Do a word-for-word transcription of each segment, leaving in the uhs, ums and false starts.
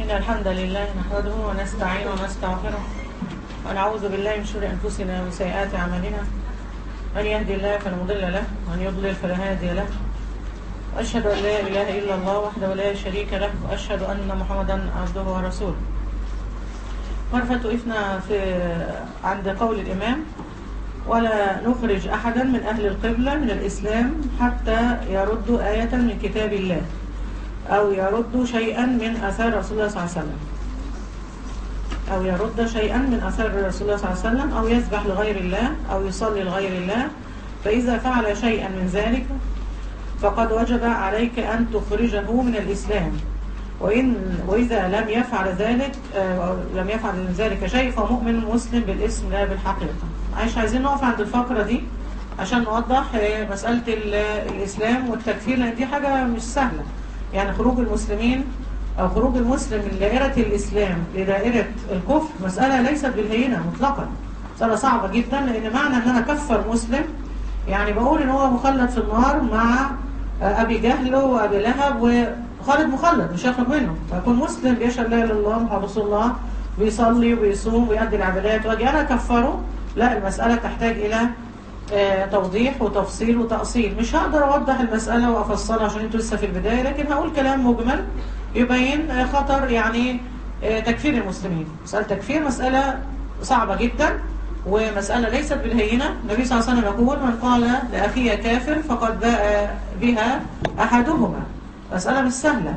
إن الحمد لله نحمده ونستعينه ونستغفره ونعوذ بالله من شرور أنفسنا ومن سيئات أعمالنا. من يهدي الله فلا مضل له ومن يضلل فلا هادي له. وأشهد أن لا إله إلا الله وحده لا شريك له وأشهد أن محمدا عبده ورسوله. مرة وقفنا في عند قول الإمام: ولا نخرج أحدا من أهل القبلة من الإسلام حتى يردوا آية من كتاب الله أو يردوا شيئا من أثار رسول الله صلى الله عليه وسلم أو يرد شيئا من أثار رسول الله صلى الله عليه وسلم أو يذبح لغير الله أو يصلي لغير الله. فإذا فعل شيئا من ذلك فقد وجب عليك أن تخرجه من الإسلام، وإن وإذا لم يفعل ذلك لم يفعل من ذلك شيء فمؤمن مسلم بالاسم لا بالحقيقة. عايش عايزين نقف عند الفقرة دي عشان نوضح مسألة الإسلام والتكفير، لأن دي حاجة مش سهلة. يعني خروج المسلمين أو خروج المسلم من دائرة الإسلام لدائرة الكفر مسألة ليست بالهينة مطلقا، مسألة صعبة جدا. لأن معنى أن أنا كفر مسلم يعني بقول إن هو مخلد في النار مع أبي جهل وأبي لهب، وخالد مخلد مش هيخرج منه. فيكون مسلم بيشهد لا إله إلا الله محمد رسول الله، بيصلي وبيصوم ويؤدي العبادات، وأجي أنا أكفره؟ لا، المسألة تحتاج إلى توضيح وتفصيل وتأصيل. مش هقدر أوضح المسألة وأفصلها عشان انتوا لسه في البداية، لكن هقول كلام مجمل يبين خطر يعني تكفير المسلمين. مسألة تكفير مسألة صعبة جدا ومسألة ليست بالهينة. النبي صلى الله عليه وسلم يقول: من قال لأخيه كافر فقد باء بها أحدهما. مسألة مش سهلة.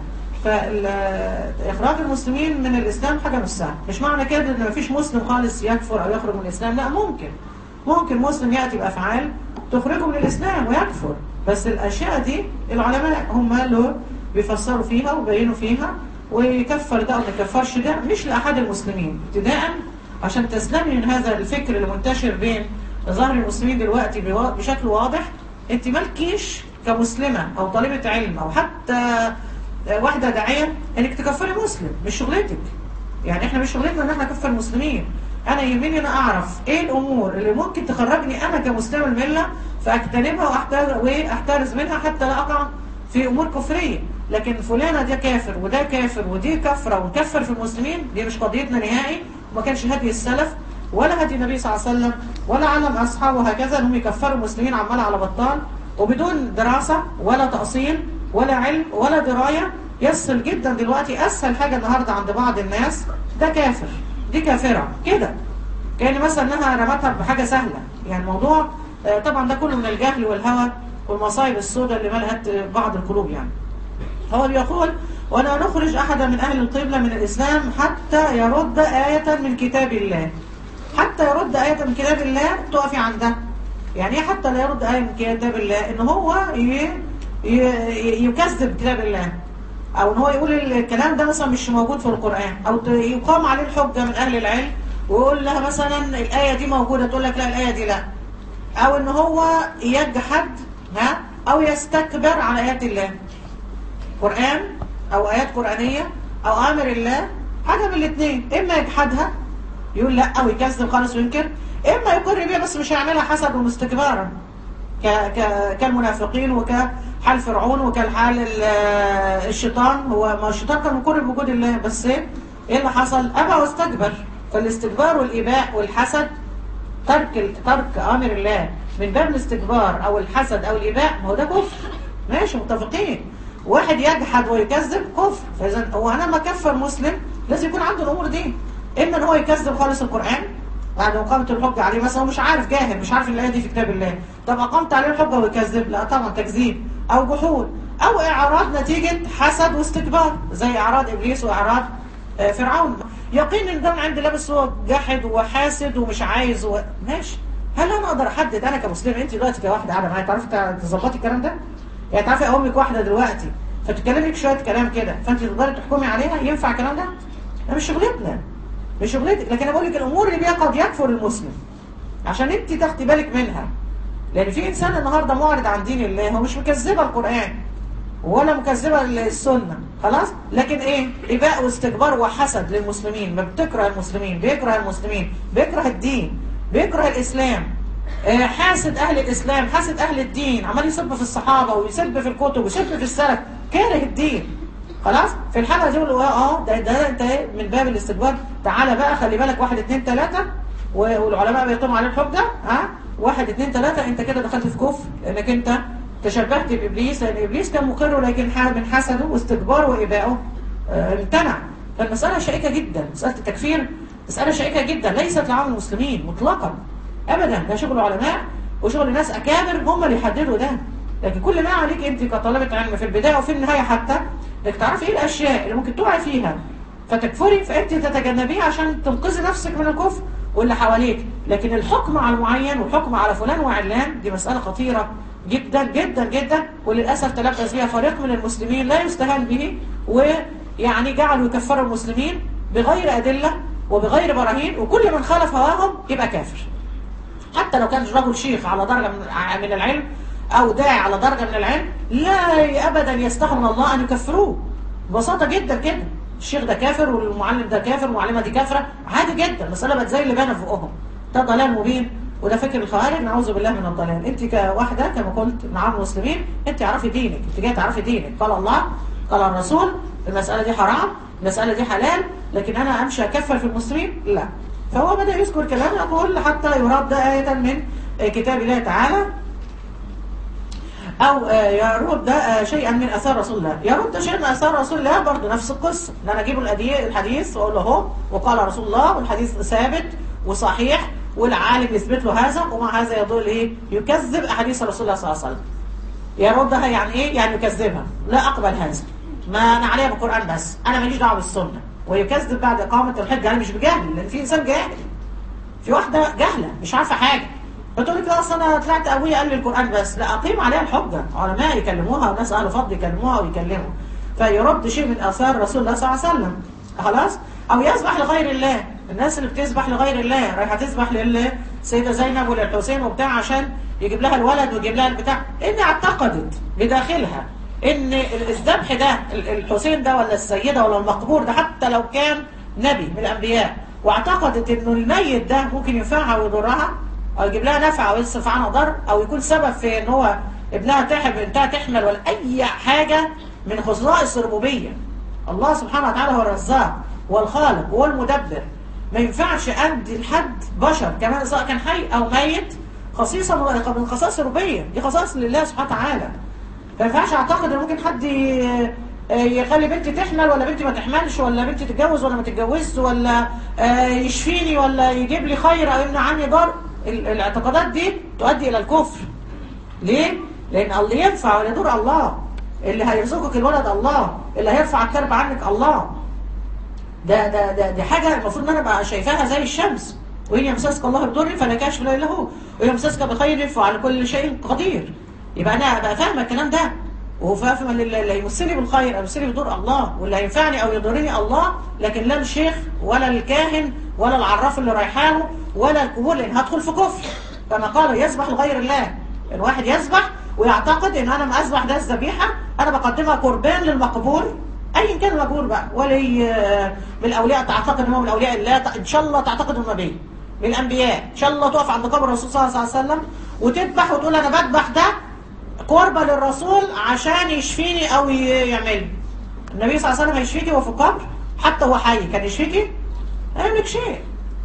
فإخراج المسلمين من الإسلام حاجة مش سهلة. مش معنى كده إن مفيش مسلم خالص يكفر أو يخرج من الإسلام، لا، ممكن ممكن مسلم يأتي بأفعال تخرجه من الإسلام ويكفر، بس الأشياء دي العلماء هم اللي بيفسروا فيها وبينوا فيها، ويكفر ده أو تكفرش ده مش لأحد المسلمين ابتداء، عشان تسلمي من هذا الفكر اللي منتشر بين ظهر المسلمين دلوقتي بشكل واضح. انت مالكيش كمسلمة أو طالبة علم أو حتى واحدة داعية انك تكفري مسلم، مش شغلتك. يعني احنا مش شغلتنا ان احنا نكفر المسلمين. انا يهمني انا اعرف ايه الامور اللي ممكن تخرجني انا كمسلم المله، فاجتنبها واحترز منها حتى لا اقع في امور كفريه. لكن فلانه ده كافر وده كافر ودي كفره ونكفر في المسلمين، دي مش قضيتنا نهائي. وما كانش هدي السلف ولا هدي النبي صلى الله عليه وسلم ولا علم اصحابه هكذا انهم يكفروا المسلمين عمال على بطال وبدون دراسه ولا تاصيل ولا علم ولا درايه. يسهل جدا دلوقتي، اسهل حاجه النهارده عند بعض الناس: ده كافر، دي كافرة كده، كأن مثلا انها رمتها بحاجة سهلة. يعني الموضوع طبعا ده كله من الجهل والهوى والمصايب السوداء اللي ملأت بعض القلوب. يعني هو بيقول: ولا نخرج أحدا من أهل القبلة من الإسلام حتى يرد آية من كتاب الله. حتى يرد آية من كتاب الله تقفي عندها. يعني ايه حتى لا يرد آية من كتاب الله؟ ان هو يكذب كتاب الله، او ان هو يقول الكلام ده مثلا مش موجود في القرآن، او يقام عليه الحجة من اهل العلم ويقول لها مثلا الآية دي موجودة، تقول لك لا الآية دي لا. او ان هو يجحد ها او يستكبر على آيات الله، قرآن او آيات قرآنية او امر الله، حاجة من الاثنين: اما يجحدها يقول لا او يكذب خالص وينكر، اما يقر بيها بس مش هيعملها حسد واستكبارا ك ك كالمنافقين وكحال فرعون وكالحال الشيطان. هو ما الشيطان كان مقر بوجود الله، بس ايه اللي حصل؟ ابى واستكبر. فالاستكبار والاباء والحسد، ترك ترك امر الله من باب الاستكبار او الحسد او الاباء، ما هو ده كفر. ماشي، متفقين. واحد يجحد ويكذب كفر. فاذا هو انا لما اكفر مسلم لازم يكون عنده الامور دي: اما ان هو يكذب خالص القران بعد اقامه الحجه عليه، مثلا هو مش عارف، جاهل مش عارف الايه دي في كتاب الله، طب اقمت عليه الحجه ويكذب؟ لا طبعا، تكذيب او جحود او اعراض نتيجه حسد واستكبار، زي اعراض ابليس واعراض فرعون. يقين ان ده من عند الله، بس هو جاحد وحاسد ومش عايز و... ماشي. هل انا اقدر احدد انا كمسلم؟ انت دلوقتي كواحده قاعده معايا تعرفي تظبطي الكلام ده؟ يعني تعرفي امك واحده دلوقتي فتتكلمك شويه كلام كده فانت تقدري تحكمي عليها ينفع الكلام ده؟ ده مش شغلتنا، مش شغلتك. لكن انا بقول لك الامور اللي بيها قد يكفر المسلم عشان انت تاخدي بالك منها. لان في انسان النهارده معرض عن دين الله، هو مش مكذبه القران ولا مكذبه السنه خلاص، لكن ايه؟ اباء واستكبار وحسد للمسلمين، ما بتكره المسلمين، بيكره المسلمين، بيكره الدين، بيكره الاسلام، حاسد اهل الاسلام، حاسد اهل الدين، عمال يسب في الصحابه ويسب في الكتب ويسب في السلف، كاره الدين. خلاص في الحاله دي يقولوا اه ده ده انت من باب الاستكبار، تعالى بقى خلي بالك واحد اتنين تلاته، والعلماء بيقيموا عليه الحجه ها واحد اتنين تلاته، انت كده دخلت في كفر لانك انت تشبهت بابليس، لان ابليس كان مقر لكن من حسده واستكباره وابائه اه امتنع. فالمساله شائكه جدا، مساله التكفير مساله شائكه جدا ليست لعام المسلمين مطلقا ابدا، ده شغل علماء وشغل ناس اكابر هم اللي يحددوا ده. لكن كل ما عليك انت كطالبه علم في البدايه وفي النهايه حتى انك تعرفي ايه الاشياء اللي ممكن تقعي فيها فتكفري، فانت تتجنبيها عشان تنقذي نفسك من الكفر واللي حواليك. لكن الحكم على المعين والحكم على فلان وعلان دي مساله خطيره جدا جدا جدا، وللاسف تلبس بها فريق من المسلمين لا يستهان به، ويعني جعلوا يكفروا المسلمين بغير ادله وبغير براهين، وكل من خالف هواهم يبقى كافر. حتى لو كان رجل شيخ على درجه من العلم او داعي على درجه من العلم، لا ابدا يستحي من الله ان يكفروه ببساطه جدا كده. الشيخ ده كافر والمعلم ده كافر والمعلمه دي كافره، عادي جدا، المساله بقت زي اللي بان في فوقهم. ده ضلال مبين، وده فكر الخوارج، نعوذ بالله من الضلال. انت كواحده كما قلت مع المسلمين، انت اعرفي دينك، انت جايه تعرفي دينك، قال الله قال الرسول، المساله دي حرام، المساله دي حلال، لكن انا امشي اكفر في المسلمين لا. فهو بدا يذكر كلام يقول حتى يرد ايه من كتاب الله تعالى، او يرد شيئا من اثار رسول الله. يرد شيئا من اثار رسول الله برضه نفس القصه، ان انا اجيب الحديث واقول له اهو وقال رسول الله والحديث ثابت وصحيح والعالم يثبت له هذا، ومع هذا يضل ايه؟ يكذب احاديث رسول الله صلى الله عليه وسلم. يردها يعني ايه؟ يعني يكذبها. لا اقبل هذا، ما انا عليها بالقران بس، انا ماليش دعوه بالسنه. ويكذب بعد اقامه الحجه، انا مش بجهل، لان في انسان جاهل، في واحده جاهله مش عارفه حاجه فتقول لك لا اصل انا طلعت ابويا قال لي القران بس، لا اقيم عليها الحجه، علماء يكلموها وناس اهل فضل يكلموها ويكلموا. فيرد شيء من اثار رسول الله صلى الله عليه وسلم خلاص. او يذبح لغير الله، الناس اللي بتذبح لغير الله رايحه تذبح للسيده زينب وللحسين وبتاع عشان يجيب لها الولد ويجيب لها البتاع، ان اعتقدت بداخلها ان الذبح ده الحسين ده ولا السيده ولا المقبور ده حتى لو كان نبي من الانبياء، واعتقدت انه الميت ده ممكن ينفعها ويضرها او يجيب لها نفع او يصرف عنها ضر او يكون سبب في ان هو ابنها تحب بنتها تحمل ولا اي حاجه من خصائص الربوبيه. الله سبحانه وتعالى هو الرزاق والخالق هو المدبر، ما ينفعش ادي لحد بشر كمان سواء كان حي او ميت خصيصه من خصائص الربوبيه، دي خصائص لله سبحانه وتعالى. ما ينفعش اعتقد ان ممكن حد يخلي بنتي تحمل ولا بنتي ما تحملش ولا بنتي تتجوز ولا ما تتجوزش ولا يشفيني ولا يجيب لي خير او يمنع عني ضر. الاعتقادات دي تؤدي الى الكفر. ليه؟ لان اللي ينفع ولا يضر الله، اللي هيرزقك الولد الله، اللي هيرفع الكرب عنك الله. ده ده ده دي حاجه المفروض ان انا ابقى شايفاها زي الشمس، وان يمسسك الله بضر فلا كاشف له الا هو، وان يمسسك بخير فعلى كل شيء قدير. يبقى انا ابقى فاهمه الكلام ده، وفاهمه اللي يمسني بالخير او يمسني بضر الله، واللي هينفعني او يضرني الله، لكن لا الشيخ ولا الكاهن ولا العراف اللي رايحاله ولا القبور، لان هدخل في كفر. كما قال يذبح لغير الله، الواحد يذبح ويعتقد ان انا ما اذبح ده الذبيحه انا بقدمها قربان للمقبور ايا كان المقبور بقى، ولي من الاولياء تعتقد ان هو من اولياء الله، ان شاء الله تعتقد انه نبي من الانبياء، ان شاء الله تقف عند قبر الرسول صلى الله عليه وسلم وتذبح وتقول انا بذبح ده قربة للرسول عشان يشفيني او يعمل. النبي صلى الله عليه وسلم هيشفيكي وهو في القبر؟ حتى هو حي كان يشفيكي؟ لا يملك شيء.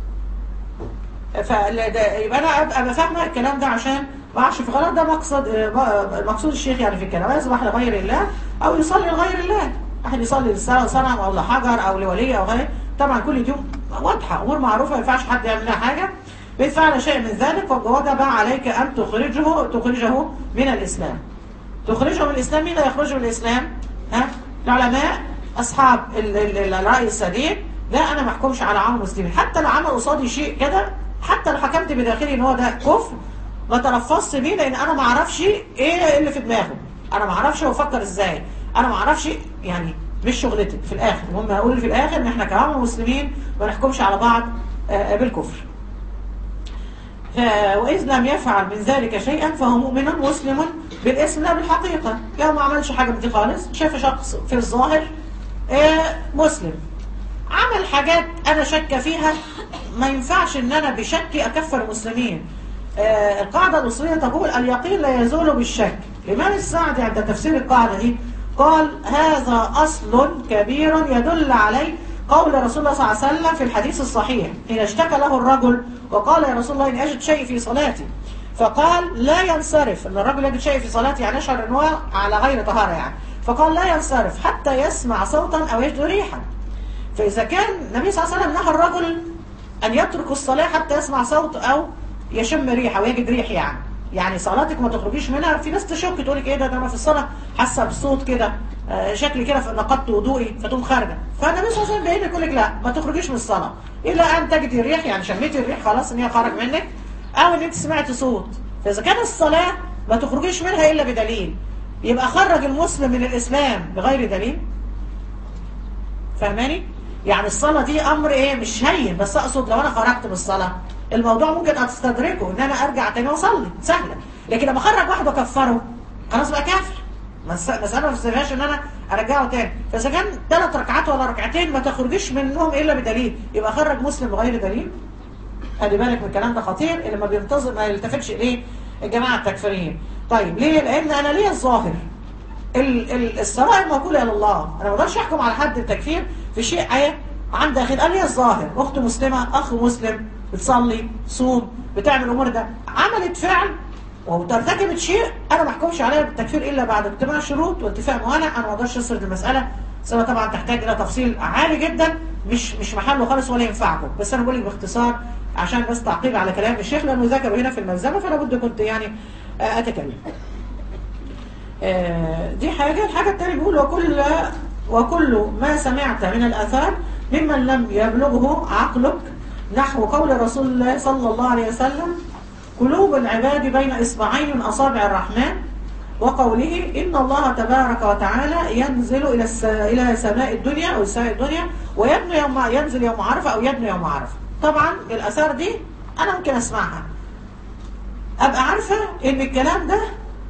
فيبقى انا ابقى فاهمه الكلام ده عشان ما اعرفش في غلط. ده مقصد مقصود الشيخ يعني في الكلام، يذبح لغير الله او يصلي لغير الله، احد يصلي لصنم او لحجر او لولي او غيره. طبعا كل دي واضحه امور معروفه ما ينفعش حد يعمل لها حاجه. إذ فعل شيء من ذلك وجب عليك ان تخرجه تخرجه من الاسلام. تخرجه من الاسلام، مين يخرجه من الاسلام؟ ها؟ العلماء اصحاب الراي السديد. لا انا ما احكمش على عام المسلمين، حتى لو عمل قصادي شيء كده، حتى لو حكمت بداخلي ان هو ده كفر ما تلفظت بيه، لان انا ما اعرفش ايه اللي في دماغه، انا ما اعرفش هو فكر ازاي، انا ما اعرفش، يعني مش شغلتك في الاخر. المهم اقول في الاخر ان احنا كعام مسلمين ما نحكمش على بعض بالكفر. وإذ لم يفعل من ذلك شيئا فهو مؤمن مسلم بالاسم لا بالحقيقة. لو ما عملش حاجة من دي خالص، شاف شخص في الظاهر مسلم عمل حاجات أنا شك فيها، ما ينفعش إن أنا بشكي أكفر المسلمين. القاعدة الأصولية تقول اليقين لا يزول بالشك. الإمام السعدي عند تفسير القاعدة دي قال هذا أصل كبير يدل عليه قول رسول الله صلى الله عليه وسلم في الحديث الصحيح حين اشتكى له الرجل وقال يا رسول الله إن أجد شيء في صلاتي، فقال لا ينصرف. ان الرجل يجد شيء في صلاته يعني يشعر ان هو على غير طهارة يعني، فقال لا ينصرف حتى يسمع صوتا أو يجد ريحا. فإذا كان النبي صلى الله عليه وسلم نهى الرجل أن يترك الصلاة حتى يسمع صوت أو يشم ريحة ويجد ريح يعني يعني صلاتك ما تخرجيش منها. في ناس تشك تقول لك ايه ده, ده انا في الصلاه حاسه بالصوت كده آه شكلي كده نقضت وضوئي فتقوم خارجه. فالنبي صلى الله عليه وسلم بيقول يقول لك لا ما تخرجيش من الصلاه الا ان تجدي الريح، يعني شميتي الريح خلاص ان هي خرج منك، او ان انت سمعتي صوت. فاذا كان الصلاه ما تخرجيش منها الا بدليل، يبقى خرج المسلم من الاسلام بغير دليل. فاهماني؟ يعني الصلاه دي امر ايه مش هين، بس اقصد لو انا خرجت من الصلاه الموضوع ممكن استدركه ان انا ارجع تاني واصلي سهله، لكن لما اخرج واحد واكفره خلاص بقى كافر. مساله ما تستفيهاش ان انا ارجعه تاني. فاذا كان ثلاث ركعات ولا ركعتين ما تخرجيش منهم الا بدليل، يبقى خرج مسلم بغير دليل. خلي بالك من الكلام ده خطير، اللي ما بينتظر ما يلتفتش اليه الجماعه التكفيريين. طيب ليه؟ لان انا ليا الظاهر السرائر موكوله الى الله، انا ما اقدرش احكم على حد التكفير في شيء ايه عند اخي. قال لي الظاهر اخت مسلمه اخ مسلم بتصلي صوم بتعمل امور ده عملت فعل وترتكبت شيء، انا ما احكمش عليها بالتكفير الا بعد اجتماع شروط واتفاق موانع. انا ما اقدرش اسرد المساله، سواء طبعا تحتاج الى تفصيل عالي جدا مش مش محله خالص ولا ينفعكم، بس انا بقول لك باختصار عشان بس تعقيب على كلام الشيخ لانه ذكره هنا في الملزمه، فانا بد كنت يعني اتكلم. دي حاجه. الحاجه الثانيه بيقول وكل وكل ما سمعت من الاثار ممن لم يبلغه عقلك نحو قول رسول الله صلى الله عليه وسلم قلوب العباد بين إصبعين من أصابع الرحمن، وقوله إن الله تبارك وتعالى ينزل إلى إلى سماء الدنيا أو سماء الدنيا ويبني يوم ينزل يوم عرفة أو يبني يوم عرفة. طبعا الآثار دي أنا ممكن أسمعها أبقى عارفة إن الكلام ده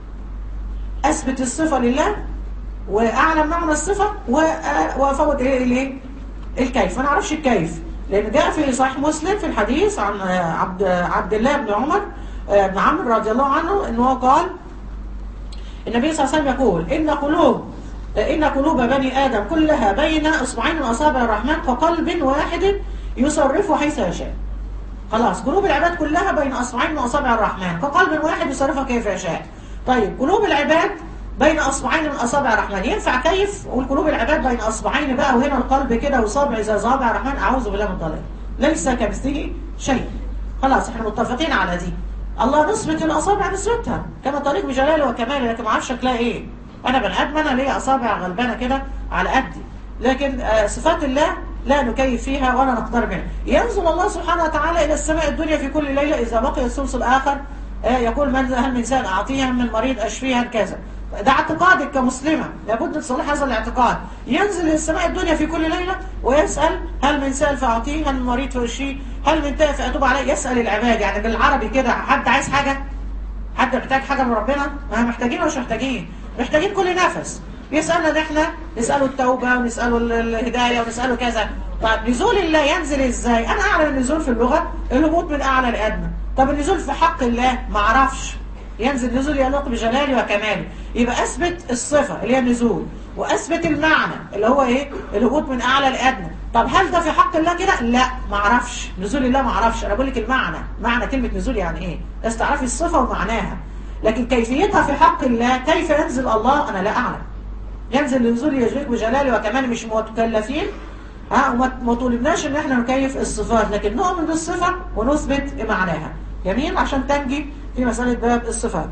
أثبت الصفة لله وأعلم معنى الصفة وأفوت إليه الكيف. أنا أعرفش الكيف، لأن جاء في صحيح مسلم في الحديث عن عبد عبد الله بن عمر بن عمرو رضي الله عنه أنه قال النبي صلى الله عليه وسلم يقول إن قلوب إن قلوب بني آدم كلها بين إصبعين من أصابع الرحمن كقلب واحد يصرفه حيث يشاء. خلاص قلوب العباد كلها بين إصبعين من أصابع الرحمن كقلب واحد يصرفها كيف يشاء. طيب قلوب العباد بين أصبعين من أصابع الرحمن ينفع كيف؟ والقلوب العباد بين أصبعين بقى وهنا القلب كده وصابع زي صابع الرحمن، أعوذ بالله من الضلال، ليس كمثله شيء. خلاص احنا متفقين على دي. الله نثبت الأصابع نثبتها كما طريق بجلاله وكماله، لكن ما اعرفش شكلها ايه. أنا بني آدم أنا ليا أصابع غلبانة كده على قدي، لكن آه صفات الله لا نكيف فيها ولا نقترب منها. ينزل الله سبحانه وتعالى إلى السماء الدنيا في كل ليلة إذا بقي الثلث الآخر، آه يقول من هل من سائل أعطيها من مريض أشفيها كذا. ده اعتقادك كمسلمة، لابد تصلح هذا الاعتقاد. ينزل السماء الدنيا في كل ليلة ويسأل هل من سائل فأعطيه، هل من مريض فأشفيه، هل من تائب فأتوب عليه. يسأل العباد يعني بالعربي كده. حد عايز حاجة؟ حد محتاج حاجة من ربنا؟ ما محتاجين ولا مش محتاجين؟ محتاجين كل نفس. بيسألنا ان احنا نسأله التوبة ونسأله الهداية ونسأله كذا. طيب نزول الله ينزل ازاي؟ انا اعلم النزول في اللغة الهبوط من اعلى لادنى. طب النزول في حق الله ما اعرفش. ينزل نزول يليق بجلاله وكماله، يبقى اثبت الصفه اللي هي النزول واثبت المعنى اللي هو ايه الهبوط من اعلى لادنى. طب هل ده في حق الله كده؟ لا ما اعرفش. نزول الله ما اعرفش، انا بقول لك المعنى، معنى كلمه نزول يعني ايه، بس تعرفي الصفه ومعناها، لكن كيفيتها في حق الله كيف ينزل الله انا لا اعلم. ينزل نزول يليق بجلاله وكماله، مش مكلفين ها وما طولبناش ان احنا نكيف الصفات، لكن نؤمن بالصفه ونثبت معناها. جميل عشان تنجي في مسألة باب الصفات.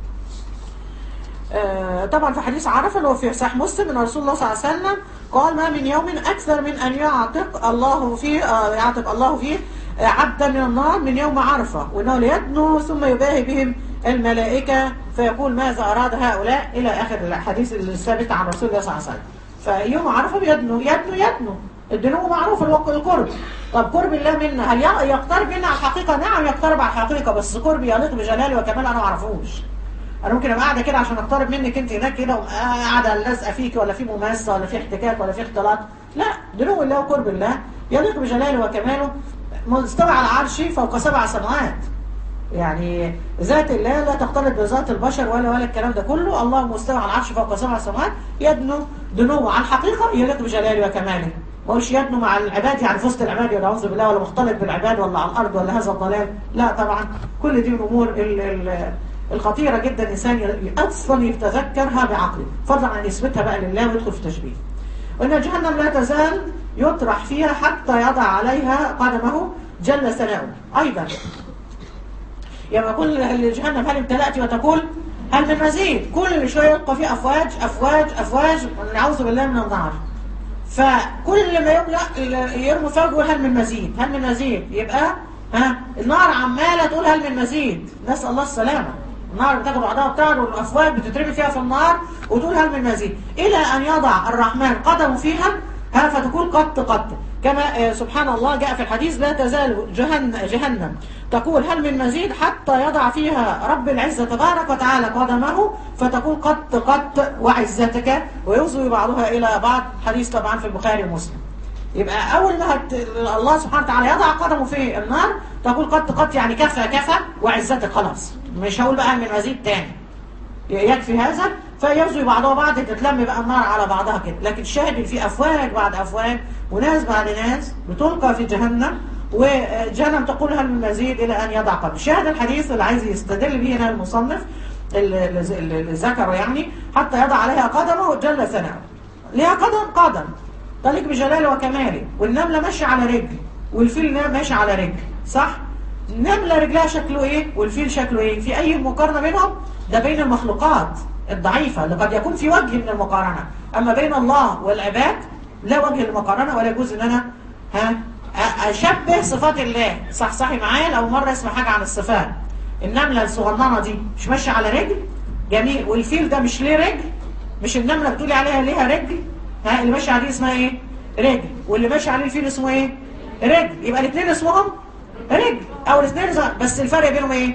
آه طبعا في حديث عرفة اللي هو في صحيح مسلم ان رسول الله صلى الله عليه وسلم قال ما من يوم أكثر من أن يعتق الله فيه آه يعتق الله فيه آه عبدا من النار من يوم عرفة، وأنه ليدنو ثم يباهي بهم الملائكة فيقول ماذا أراد هؤلاء إلى آخر الحديث الثابت عن رسول الله صلى الله عليه وسلم. فيوم عرفة بيدنو يدنو يدنو الدنو معروف القرب. طب قرب الله منا هل يقترب منا على الحقيقة؟ نعم يقترب على الحقيقة، بس قرب يليق بجلاله وكماله انا ما اعرفوش. انا ممكن ابقى قاعده كده عشان اقترب منك انت هناك كده وقاعده لازقه فيك ولا في مماسه ولا في احتكاك ولا في اختلاط، لا دنو الله وقرب الله يليق بجلاله وكماله مستوى على عرشه فوق سبع سماوات. يعني ذات الله لا تختلط بذات البشر ولا ولا الكلام ده كله. الله مستوى على العرش فوق سبع سماوات، يدنو دنو على الحقيقة يليق بجلاله وكماله. ما قولش يدنو مع العباد يعني في وسط العباد ولا أعوذ بالله، ولا مختلط بالعباد ولا على الأرض ولا هذا الضلال، لا طبعا. كل دي الأمور ال ال الخطيرة جدا الإنسان أصلا يتذكرها بعقله، فضلا عن يثبتها بقى لله ويدخل في تشبيه. وإن جهنم لا تزال يطرح فيها حتى يضع عليها قدمه جل ثناؤه. أيضا يوم يقول لجهنم هل امتلأت وتقول هل من مزيد، كل شوية يلقى فيه أفواج أفواج أفواج، نعوذ بالله من النار. فكل ما يملأ يرمي فوج يقول هل من مزيد هل من مزيد، يبقى ها النار عمالة تقول هل من مزيد، نسأل الله السلامة. النار بتاخد بعضها بتاعد والأفواج بتترمي فيها في النار وتقول هل من مزيد، إلى أن يضع الرحمن قدمه فيها ها فتكون قط قط. كما سبحان الله جاء في الحديث لا تزال جهنم, جهنم تقول هل من مزيد حتى يضع فيها رب العزة تبارك وتعالى قدمه فتقول قط قط وعزتك، ويوزوي بعضها إلى بعض. حديث طبعا في البخاري ومسلم. يبقى أول ما هت... الله سبحانه وتعالى يضع قدمه في النار تقول قط قط يعني كفى كفى وعزتك، خلاص مش هقول بقى من مزيد تاني، يكفي هذا. فيرزوا بعضها بعض تتلم بقى النار على بعضها كده. لكن الشاهد في أفواج بعد أفواج وناس بعد ناس بتلقى في جهنم، وجهنم تقول هل من مزيد إلى أن يضع قدم. شاهد الحديث اللي عايز يستدل به هنا المصنف اللي ذكره يعني حتى يضع عليها قدمه جل ثناؤه. ليها قدم قدم تليق بجلاله وكماله، والنملة ماشية على رجل والفيل ماشي على رجل، صح؟ النملة رجلها شكله ايه والفيل شكله ايه؟ في اي مقارنة بينهم؟ ده بين المخلوقات الضعيفة اللي قد يكون في وجه من المقارنة، اما بين الله والعباد لا وجه للمقارنة، ولا يجوز ان انا ها اشبه صفات الله. صح صحي معايا لو مرة اسمع حاجة عن الصفات. النملة الصغننة دي مش ماشية على رجل جميل، والفيل ده مش ليه رجل، مش النملة بتقولي عليها ليها رجل، ها اللي ماشي عليه اسمها ايه؟ رجل، واللي ماشي عليه الفيل اسمه ايه؟ رجل. يبقى الاثنين اسمهم رجل او الاثنين، بس الفرق بينهم ايه؟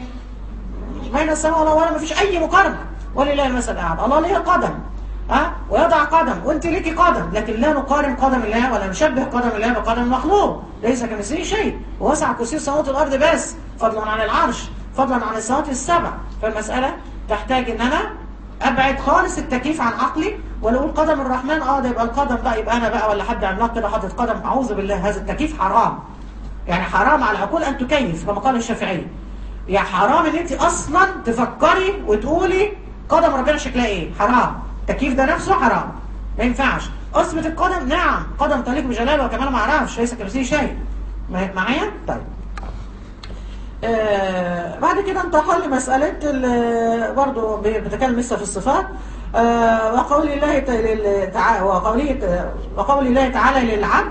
بين السماء والله ولا مفيش اي مقارنه، ولله المثل الاعلى. الله ليه قدم ها ويضع قدم وانت ليكي قدم، لكن لا نقارن قدم الله ولا نشبه قدم الله بقدم المخلوق، ليس كمثله شيء، ووسع كرسي السماوات والارض بس فضلا عن العرش، فضلا عن السماوات السبع. فالمساله تحتاج ان انا ابعد خالص التكييف عن عقلي، ولا اقول قدم الرحمن اه ده يبقى القدم بقى يبقى انا بقى ولا حد عملاق كده حاطط قدم، اعوذ بالله. هذا التكييف حرام، يعني حرام على العقول ان تكيف كما قال الشافعي. يعني حرام ان انت اصلا تفكري وتقولي قدم ربنا شكلها ايه، حرام. التكييف ده نفسه حرام، ما ينفعش. اثبت القدم، نعم قدم تليق بجلاله وكماله، ما اعرفش ليس كمثله شيء. معايا؟ طيب. آه بعد كده انتقل لمسألة برضه بتكلم لسه في الصفات. آه وقول الله تعالى وقوله وقول الله تعالى للعبد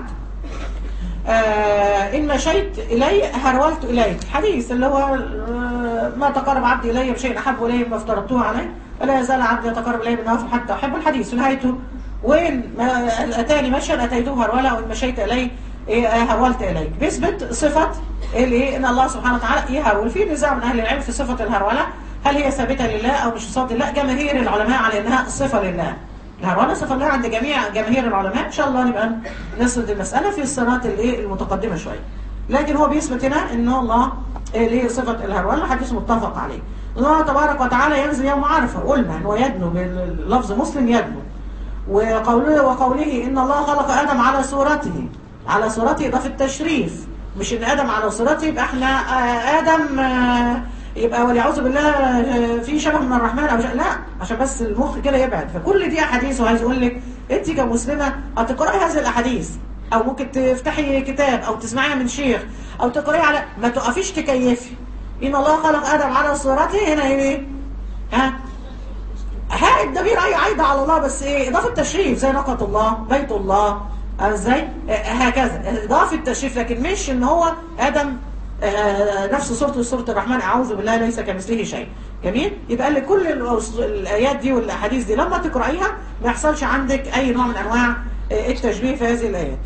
آه إن مشيت إلي هرولت إليك. حديث اللي هو آه ما تقرب عبدي إلي بشيء أحب إلي مما افترضته عليه ولا يزال عبدي يتقرب إلي بالنوافل حتى أحب. الحديث نهايته وإن أتاني مشيا أتيته هرولا وإن مشيت إلي هرولت إليك. بيثبت صفة اللي إن الله سبحانه وتعالى يهرول. في نزاع من أهل العلم في صفة الهرولة، هل هي ثابتة لله أو مش صفة لله؟ جماهير العلماء على أنها صفة لله. الهرولة صفة لله عند جميع جماهير العلماء. إن شاء الله نبقى نسرد المسألة في السنوات المتقدمة شوية. لكن هو بيثبت هنا إن الله ليه صفة الهرولة، حديث متفق عليه. الله تبارك وتعالى ينزل يوم عرفة، قلنا إنه يدنو باللفظ مسلم يدنو. وقوله وقوله إن الله خلق آدم على صورته، على صورته ده في التشريف، مش ان ادم على صورته يبقى احنا ادم يبقى وليعوذ بالله في شبه من الرحمن او لا، عشان بس المخ كده يبعد. فكل دي احاديث، وعايز اقول لك انت كمسلمه هتقراي هذه الاحاديث، او ممكن تفتحي كتاب او تسمعيها من شيخ او تقراي على، ما تقفيش تكيفي. ان الله خلق ادم على صورته، هنا ايه؟ ها ها الضمير اي عايده على الله، بس ايه؟ اضافه تشريف زي ناقه الله، بيت الله، ازاي هكذا اضافه التشريف، لكن مش ان هو ادم نفس صورته صوره الرحمن، اعوذ بالله ليس كمثله شيء. جميل. يبقى لك كل الايات دي والاحاديث دي لما تقرايها ما يحصلش عندك اي نوع من انواع التشبيه في هذه الايات.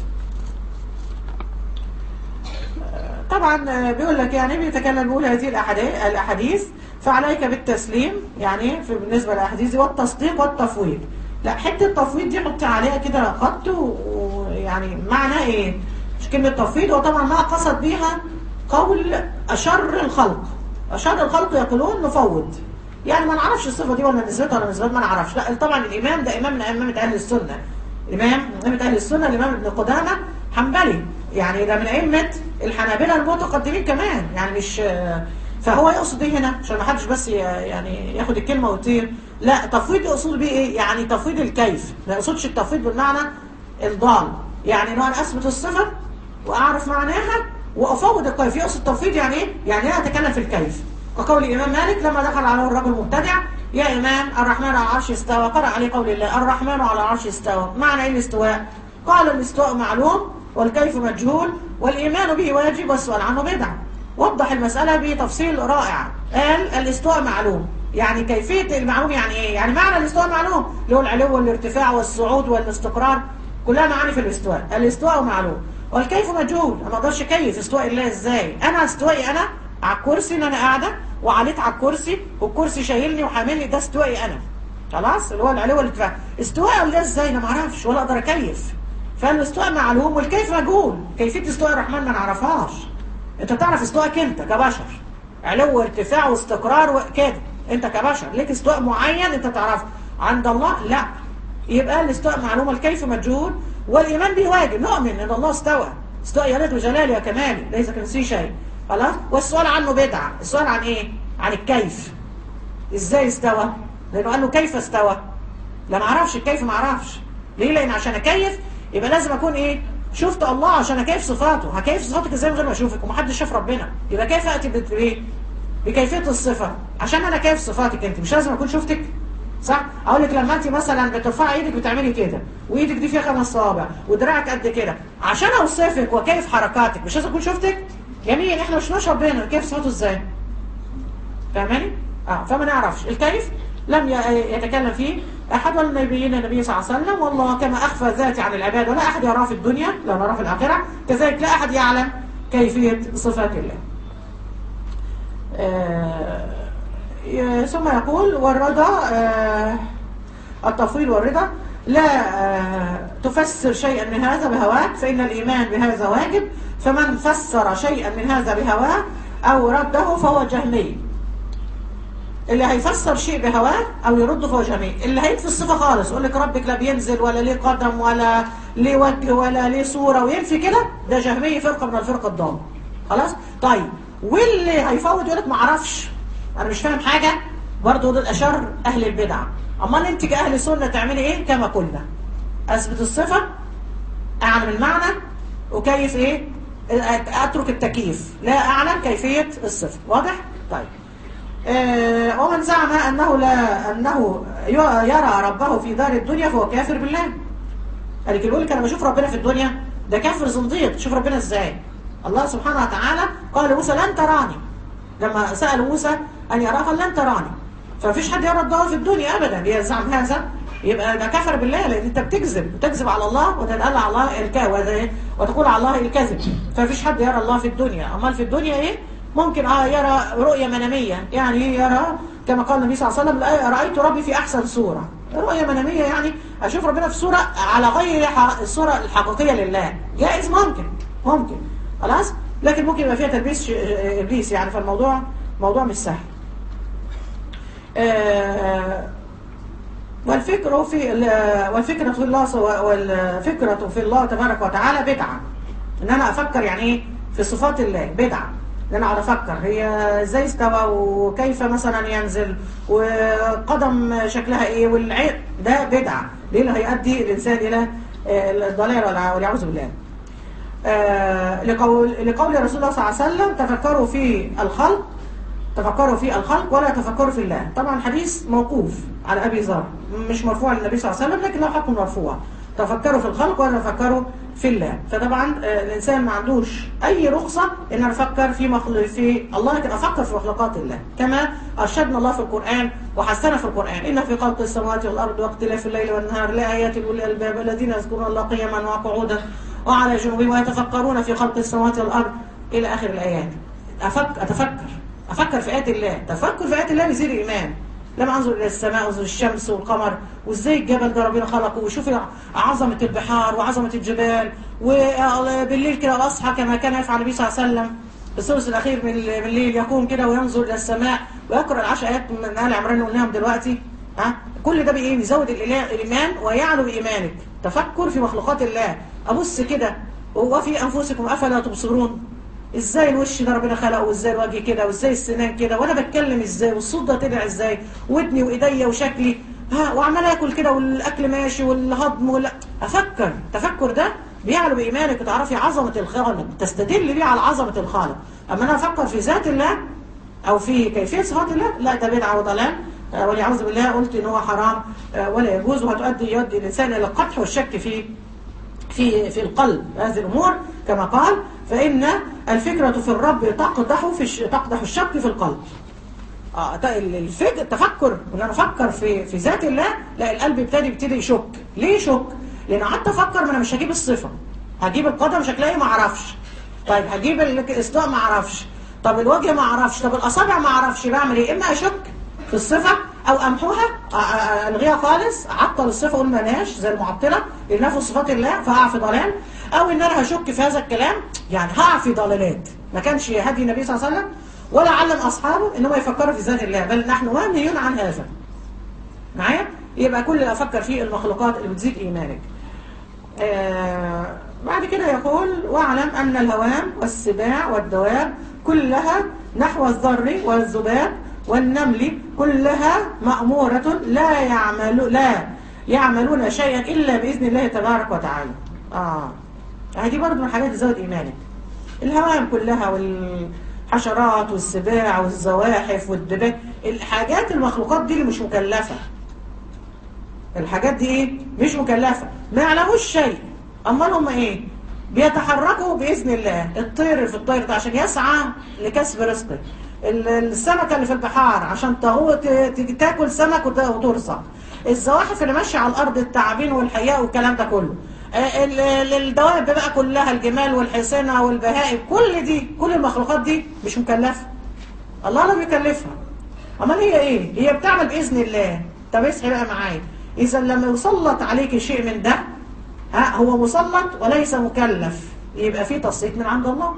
طبعا بيقول لك يعني بيتكلم بيقول هذه الاحاديث فعليك بالتسليم، يعني في بالنسبه للاحاديث دي، والتصديق والتفويض. لا حته التفويض دي حط عليها كده خط، ويعني معنى ايه؟ مش كلمه تفويض، وطبعا ما قصد بيها قول اشر الخلق، أشهد الخلق يقولون نفوض، يعني ما نعرفش الصفة دي ولا نسبتها ولا نسبتها ما نعرفش. لا طبعا الإمام ده إمام من أئمة أهل السنة، إمام من أئمة أهل السنة الإمام ابن قدامة حنبلي، يعني ده من أئمة الحنابلة المتقدمين كمان، يعني مش فهو يقصد ايه هنا عشان ما حدش بس يعني ياخد الكلمة ويطير. لا تفويض يقصد بيه ايه؟ يعني تفويض الكيف، ما يقصدش التفويض بالمعنى الضال، يعني انه انا اثبت الصفة واعرف معناها وافوض الكيف. يقصد تفويض يعني ايه؟ يعني انا اتكلم في الكيف، كقول الامام مالك لما دخل عليه الرجل مبتدع: يا امام الرحمن على العرش استوى، قرأ عليه قول الله الرحمن على العرش استوى، معنى ايه الاستواء؟ قال الاستواء معلوم والكيف مجهول والايمان به واجب والسؤال عنه بدعة. وضح المسألة بتفصيل رائع، قال الاستواء معلوم، يعني كيفية المعلوم يعني ايه؟ يعني معنى الاستواء معلوم اللي هو العلو والارتفاع والصعود والاستقرار، كلها معاني في الاستواء. الاستواء معلوم والكيف مجهول، انا ما اقدرش اكيف استواء الله ازاي. انا استوائي انا على الكرسي ان انا قاعدة وعليت على الكرسي والكرسي شايلني وحاملني، ده استوائي انا خلاص اللي هو العلو والارتفاع. استواء الله ازاي؟ انا ما اعرفش ولا اقدر اكيف. فالاستواء معلوم والكيف مجهول، كيفية استواء الرحمن ما نعرفهاش. انت تعرف استواءك انت كبشر، علو وارتفاع واستقرار وكده، انت كبشر ليك استواء معين انت تعرفه. عند الله لا. يبقى الاستواء معلوم الكيف مجهول والايمان به واجب، نؤمن ان الله استوى، استوى يليق بجلاله وكماله ليس كمثله شيء خلاص. والسؤال عنه بدعه. السؤال عن ايه؟ عن الكيف، ازاي استوى؟ لانه قال له كيف استوى؟ لا ما اعرفش الكيف، ما اعرفش ليه؟ لان عشان اكيف يبقى لازم اكون ايه؟ شفت الله عشان اكيف صفاته. هكيف صفاتك ازاي من غير ما اشوفك؟ ومحدش شاف ربنا، يبقى كيف اتي بايه؟ بكيفيه الصفه. عشان انا كيف صفاتك انت مش لازم اكون شفتك، صح؟ اقول لك لما انت مثلا بترفعي ايدك بتعملي كده وايدك دي فيها خمس صوابع ودراعك قد كده، عشان اوصفك وكيف حركاتك مش لازم اكون شفتك. جميل، احنا مش شفناش ربنا، كيف صفاته ازاي؟ فاهماني؟ اه فما نعرفش الكيف، لم يتكلم فيه أحد ولا نبينا النبي صلى الله عليه وسلم. والله كما أخفى ذاتي عن العباد ولا أحد يراه في الدنيا لا نراه في الآخرة، كذلك لا أحد يعلم كيفية صفات الله. آه ثم يقول والرضا، آه التفويض والرضا لا آه تفسر شيئا من هذا بهواك فإن الإيمان بهذا واجب، فمن فسر شيئا من هذا بهواه أو رده فهو جهمي. اللي هيفسر شيء بهواه او يرده فهو جميل. اللي هينفي الصفه خالص يقول لك ربك لا بينزل ولا ليه قدم ولا ليه وجه ولا ليه صوره وينفي كده، ده جهمي، فرقه من الفرق الضاله خلاص. طيب واللي هيفوت يقول لك ما اعرفش انا مش فاهم حاجه، برضه دول اشر اهل البدع. امال انت كاهل سنه تعملي ايه؟ كما قلنا اثبت الصفه، اعلم المعنى، وكيف ايه؟ اترك التكييف، لا اعلم كيفيه الصفه. واضح؟ طيب آه ومن زعم أنه لا أنه يرى ربه في دار الدنيا فهو كافر بالله. قال لك يقول لك أنا بشوف ربنا في الدنيا، ده كافر زنديق. شوف ربنا إزاي؟ الله سبحانه وتعالى قال لموسى لن تراني، لما سأل موسى أن يراه قال لن تراني. فمفيش حد يرى الله في الدنيا أبدا. يزعم هذا يبقى ده كافر بالله، لأن أنت بتكذب بتكذب على الله وتنقل على الله الكذب وتقول على الله الكذب. فمفيش حد يرى الله في الدنيا. أمال في الدنيا إيه؟ ممكن اه يرى رؤية منامية، يعني يرى كما قال النبي صلى الله عليه وسلم رأيت ربي في أحسن صورة. رؤية منامية يعني أشوف ربنا في صورة على غير الصورة الحقيقية لله. جائز، ممكن ممكن خلاص، لكن ممكن يبقى فيها تلبيس إبليس يعني، فالموضوع موضوع مش سهل. آه والفكر في والفكرة في الله والفكرة في الله تبارك وتعالى بدعة. إن أنا أفكر يعني إيه في صفات الله بدعة. ان انا اقعد افكر هي ازاي استوى وكيف مثلا ينزل وقدم شكلها ايه والعين، ده بدعه. ليه؟ اللي هيؤدي الانسان الى الضلال والعياذ بالله. آه لقول لقول رسول الله صلى الله عليه وسلم تفكروا في الخلق تفكروا في الخلق ولا تفكروا في الله. طبعا حديث موقوف على ابي ذر مش مرفوع للنبي صلى الله عليه وسلم، لكن له حكم مرفوع. تفكروا في الخلق ولا تفكروا في الله. فطبعا الانسان ما عندوش اي رخصه ان افكر في مخلوق في الله، لكن افكر في مخلوقات الله كما ارشدنا الله في القران وحثنا في القران: ان في خلق السماوات والارض واختلاف الليل والنهار لايات لاولي الالباب الذين يذكرون الله قياما وقعودا وعلى جنوبهم ويتفكرون في خلق السماوات والارض الى اخر الايات. أفكر اتفكر افكر في ايات الله. تفكر في ايات الله يزيد الايمان. لما انظر الى السماء وانظر الشمس والقمر وازاي الجبل ده ربنا خلقه، وشوف عظمه البحار وعظمه الجبال، وبالليل كده اصحى كما كان يفعل النبي صلى الله عليه وسلم الثلث الاخير من من الليل يقوم كده وينظر الى السماء ويقرا العشر ايات من ال عمران اللي قلناهم دلوقتي. ها كل ده بايه؟ بيزود الايمان ويعلو بايمانك. تفكر في مخلوقات الله. ابص كده وفي انفسكم افلا تبصرون، ازاي الوش ده ربنا خلقه، وازاي الوجه كده، وازاي السنان كده، وانا بتكلم ازاي، والصوت ده طلع ازاي، ودني وايديا وشكلي، ها وعمال اكل كده والاكل ماشي والهضم ولا افكر. التفكر ده بيعلو بايمانك وتعرفي عظمه الخالق، تستدل بيه على عظمه الخالق. اما انا افكر في ذات الله او في كيفيه صفات الله، لا ده بدعه وضلال وليعوذ بالله. قلت ان هو حرام ولا يجوز، وهتؤدي يؤدي الانسان الى القدح والشك في في في القلب. هذه الامور كما قال فان الفكره في الرب تقدح في تقدح الشك في القلب. اه الفكر التفكر ان انا افكر في في ذات الله، لا القلب يبتدي يبتدي يشك. ليه يشك؟ لان قعدت افكر ما انا مش هجيب الصفه، هجيب القدم شكلها ما اعرفش، طيب هجيب الاصداء ما اعرفش، طب الوجه ما اعرفش، طب الاصابع ما اعرفش، بعمل ايه؟ اما اشك في الصفه او امحوها الغيها خالص، اعطل الصفه اقول مالهاش زي المعطله لنفي صفات الله فهقع في ضلال، او ان انا هشك في هذا الكلام يعني هقع في ضلالات. ما كانش هدي النبي صلى الله عليه وسلم ولا علم اصحابه ان هم يفكروا في ذات الله، بل نحن منهيون عن هذا. معايا؟ يبقى كل اللي افكر فيه المخلوقات اللي بتزيد ايمانك. آه بعد كده يقول واعلم ان الهوام والسباع والدواب كلها نحو الذر والذباب والنمل كلها مأمورة لا يعمل لا يعملون شيئا إلا بإذن الله تبارك وتعالى. آه هذه برضه من الحاجات اللي تزود إيمانك. الهوام كلها والحشرات والسباع والزواحف والدباب، الحاجات المخلوقات دي اللي مش مكلفة. الحاجات دي إيه؟ مش مكلفة، ما يعلموش شيء. أمال هم إيه؟ بيتحركوا بإذن الله. الطير في الطير ده عشان يسعى لكسب رزقه، السمكة اللي في البحار عشان تاكل سمك وترزق، الزواحف اللي ماشية على الأرض التعابين والحياء والكلام ده كله، الدواب بقى كلها الجمال والحصينة والبهائم، كل دي كل المخلوقات دي مش مكلفة، الله لا بيكلفها. أمال هي إيه؟ هي بتعمل بإذن الله. طب اصحي بقى معايا، إذا لما يسلط عليك شيء من ده ها هو مسلط وليس مكلف، يبقى في تسليط من عند الله.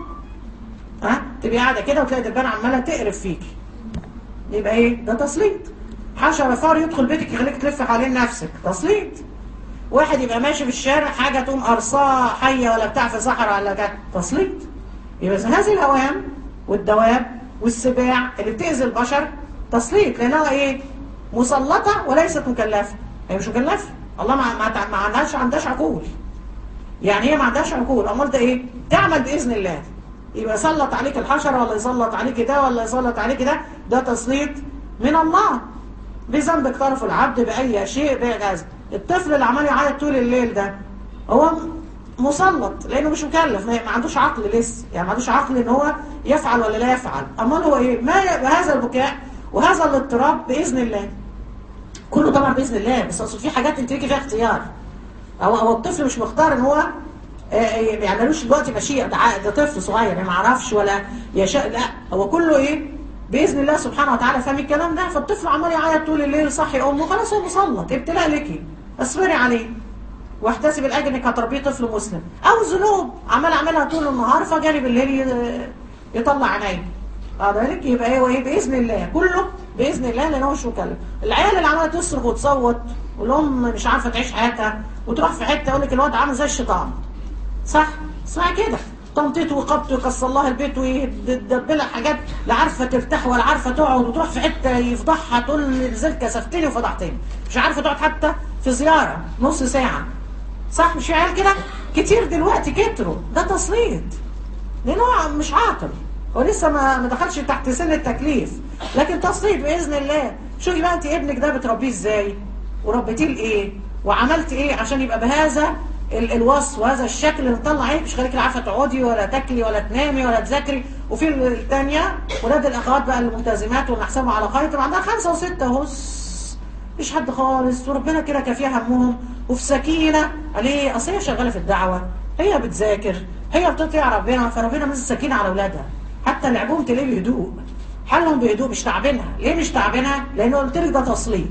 ها تبقي قاعده كده وتلاقي دبانه عماله تقرف فيكي، يبقى ايه؟ ده تسليط. حشره فار يدخل بيتك يخليك تلف حوالين نفسك، تسليط. واحد يبقى ماشي في الشارع حاجه تقوم قرصاه حيه ولا بتاع في صحراء ولا كده، تسليط. يبقى هذه الهوام والدواب والسباع اللي بتاذي البشر تسليط، لانها ايه؟ مسلطه وليست مكلفه. هي مش مكلفه، الله ما ما ما عندهاش عندهاش عقول. يعني هي ما عندهاش عقول، امال ده ايه؟ تعمل باذن الله. يبقى يسلط عليك الحشره ولا يسلط عليك ده ولا يسلط عليك ده، ده تسليط من الله. بذنب اقترف العبد باي شيء بجاز. الطفل اللي عمال يعيط طول الليل ده هو مسلط لانه مش مكلف، ما عندوش عقل لسه، يعني ما عندوش عقل ان هو يفعل ولا لا يفعل. امال هو ايه؟ ما هذا البكاء وهذا الاضطراب باذن الله. كله طبعا باذن الله، بس اصل في حاجات انت ليكي فيها اختيار. او هو الطفل مش مختار ان هو يعني مالوش دلوقتي مشيئة، ده, ده طفل صغير يعني ما عرفش ولا يشاء، لا هو كله ايه؟ باذن الله سبحانه وتعالى. فاهم الكلام ده؟ فالطفل عمال يعيط طول الليل صحي امه، خلاص هو مسلط، ابتلاء ليكي، اصبري عليه واحتسب الاجر انك هتربيه طفل مسلم. او ذنوب عمال اعملها طول النهار فجاني بالليل يطلع عيني. اه ذلك يبقى هو ايه؟ باذن الله، كله باذن الله لان هو مش مكلف. العيال اللي عماله تصرخ وتصوت والام مش عارفه تعيش حياتها وتروح في حته يقول لك الواد عامل زي الشيطان، صح؟ صح كده، تنطيط وقبط ويكسر الله البيت ويدبلها حاجات لا عارفه ترتاح ولا عارفه تقعد، وتروح في حته يفضحها تقول نزلت كسفتني وفضحتني، مش عارفه تقعد حتى في زياره نص ساعه، صح؟ مش عيال كده كتير دلوقتي كتروا، ده تسليط لانه مش عاقل، هو لسه ما ما دخلش تحت سن التكليف، لكن تسليط باذن الله. شوفي بقى انت ابنك ده بتربيه ازاي وربيتيه لايه وعملت ايه عشان يبقى بهذا الوصف وهذا الشكل اللي مطلع عينك، مش خليكي لا عارفه تقعدي ولا تاكلي ولا تنامي ولا تذاكري. وفي الثانيه ولاد الاخوات بقى الملتزمات واللي نحسبهم على خير تبقى عندها خمسه وسته اهو، مش حد خالص، وربنا كده كافيها همهم وفي سكينه عليه. اصل هي شغاله في الدعوه، هي بتذاكر، هي بتطيع ربنا، فربنا منزل سكينه على اولادها. حتى لعبهم تلاقيه بهدوء، حالهم بهدوء، مش تعبينها. ليه مش تعبينها؟ لانه قلت لك ده تسليط،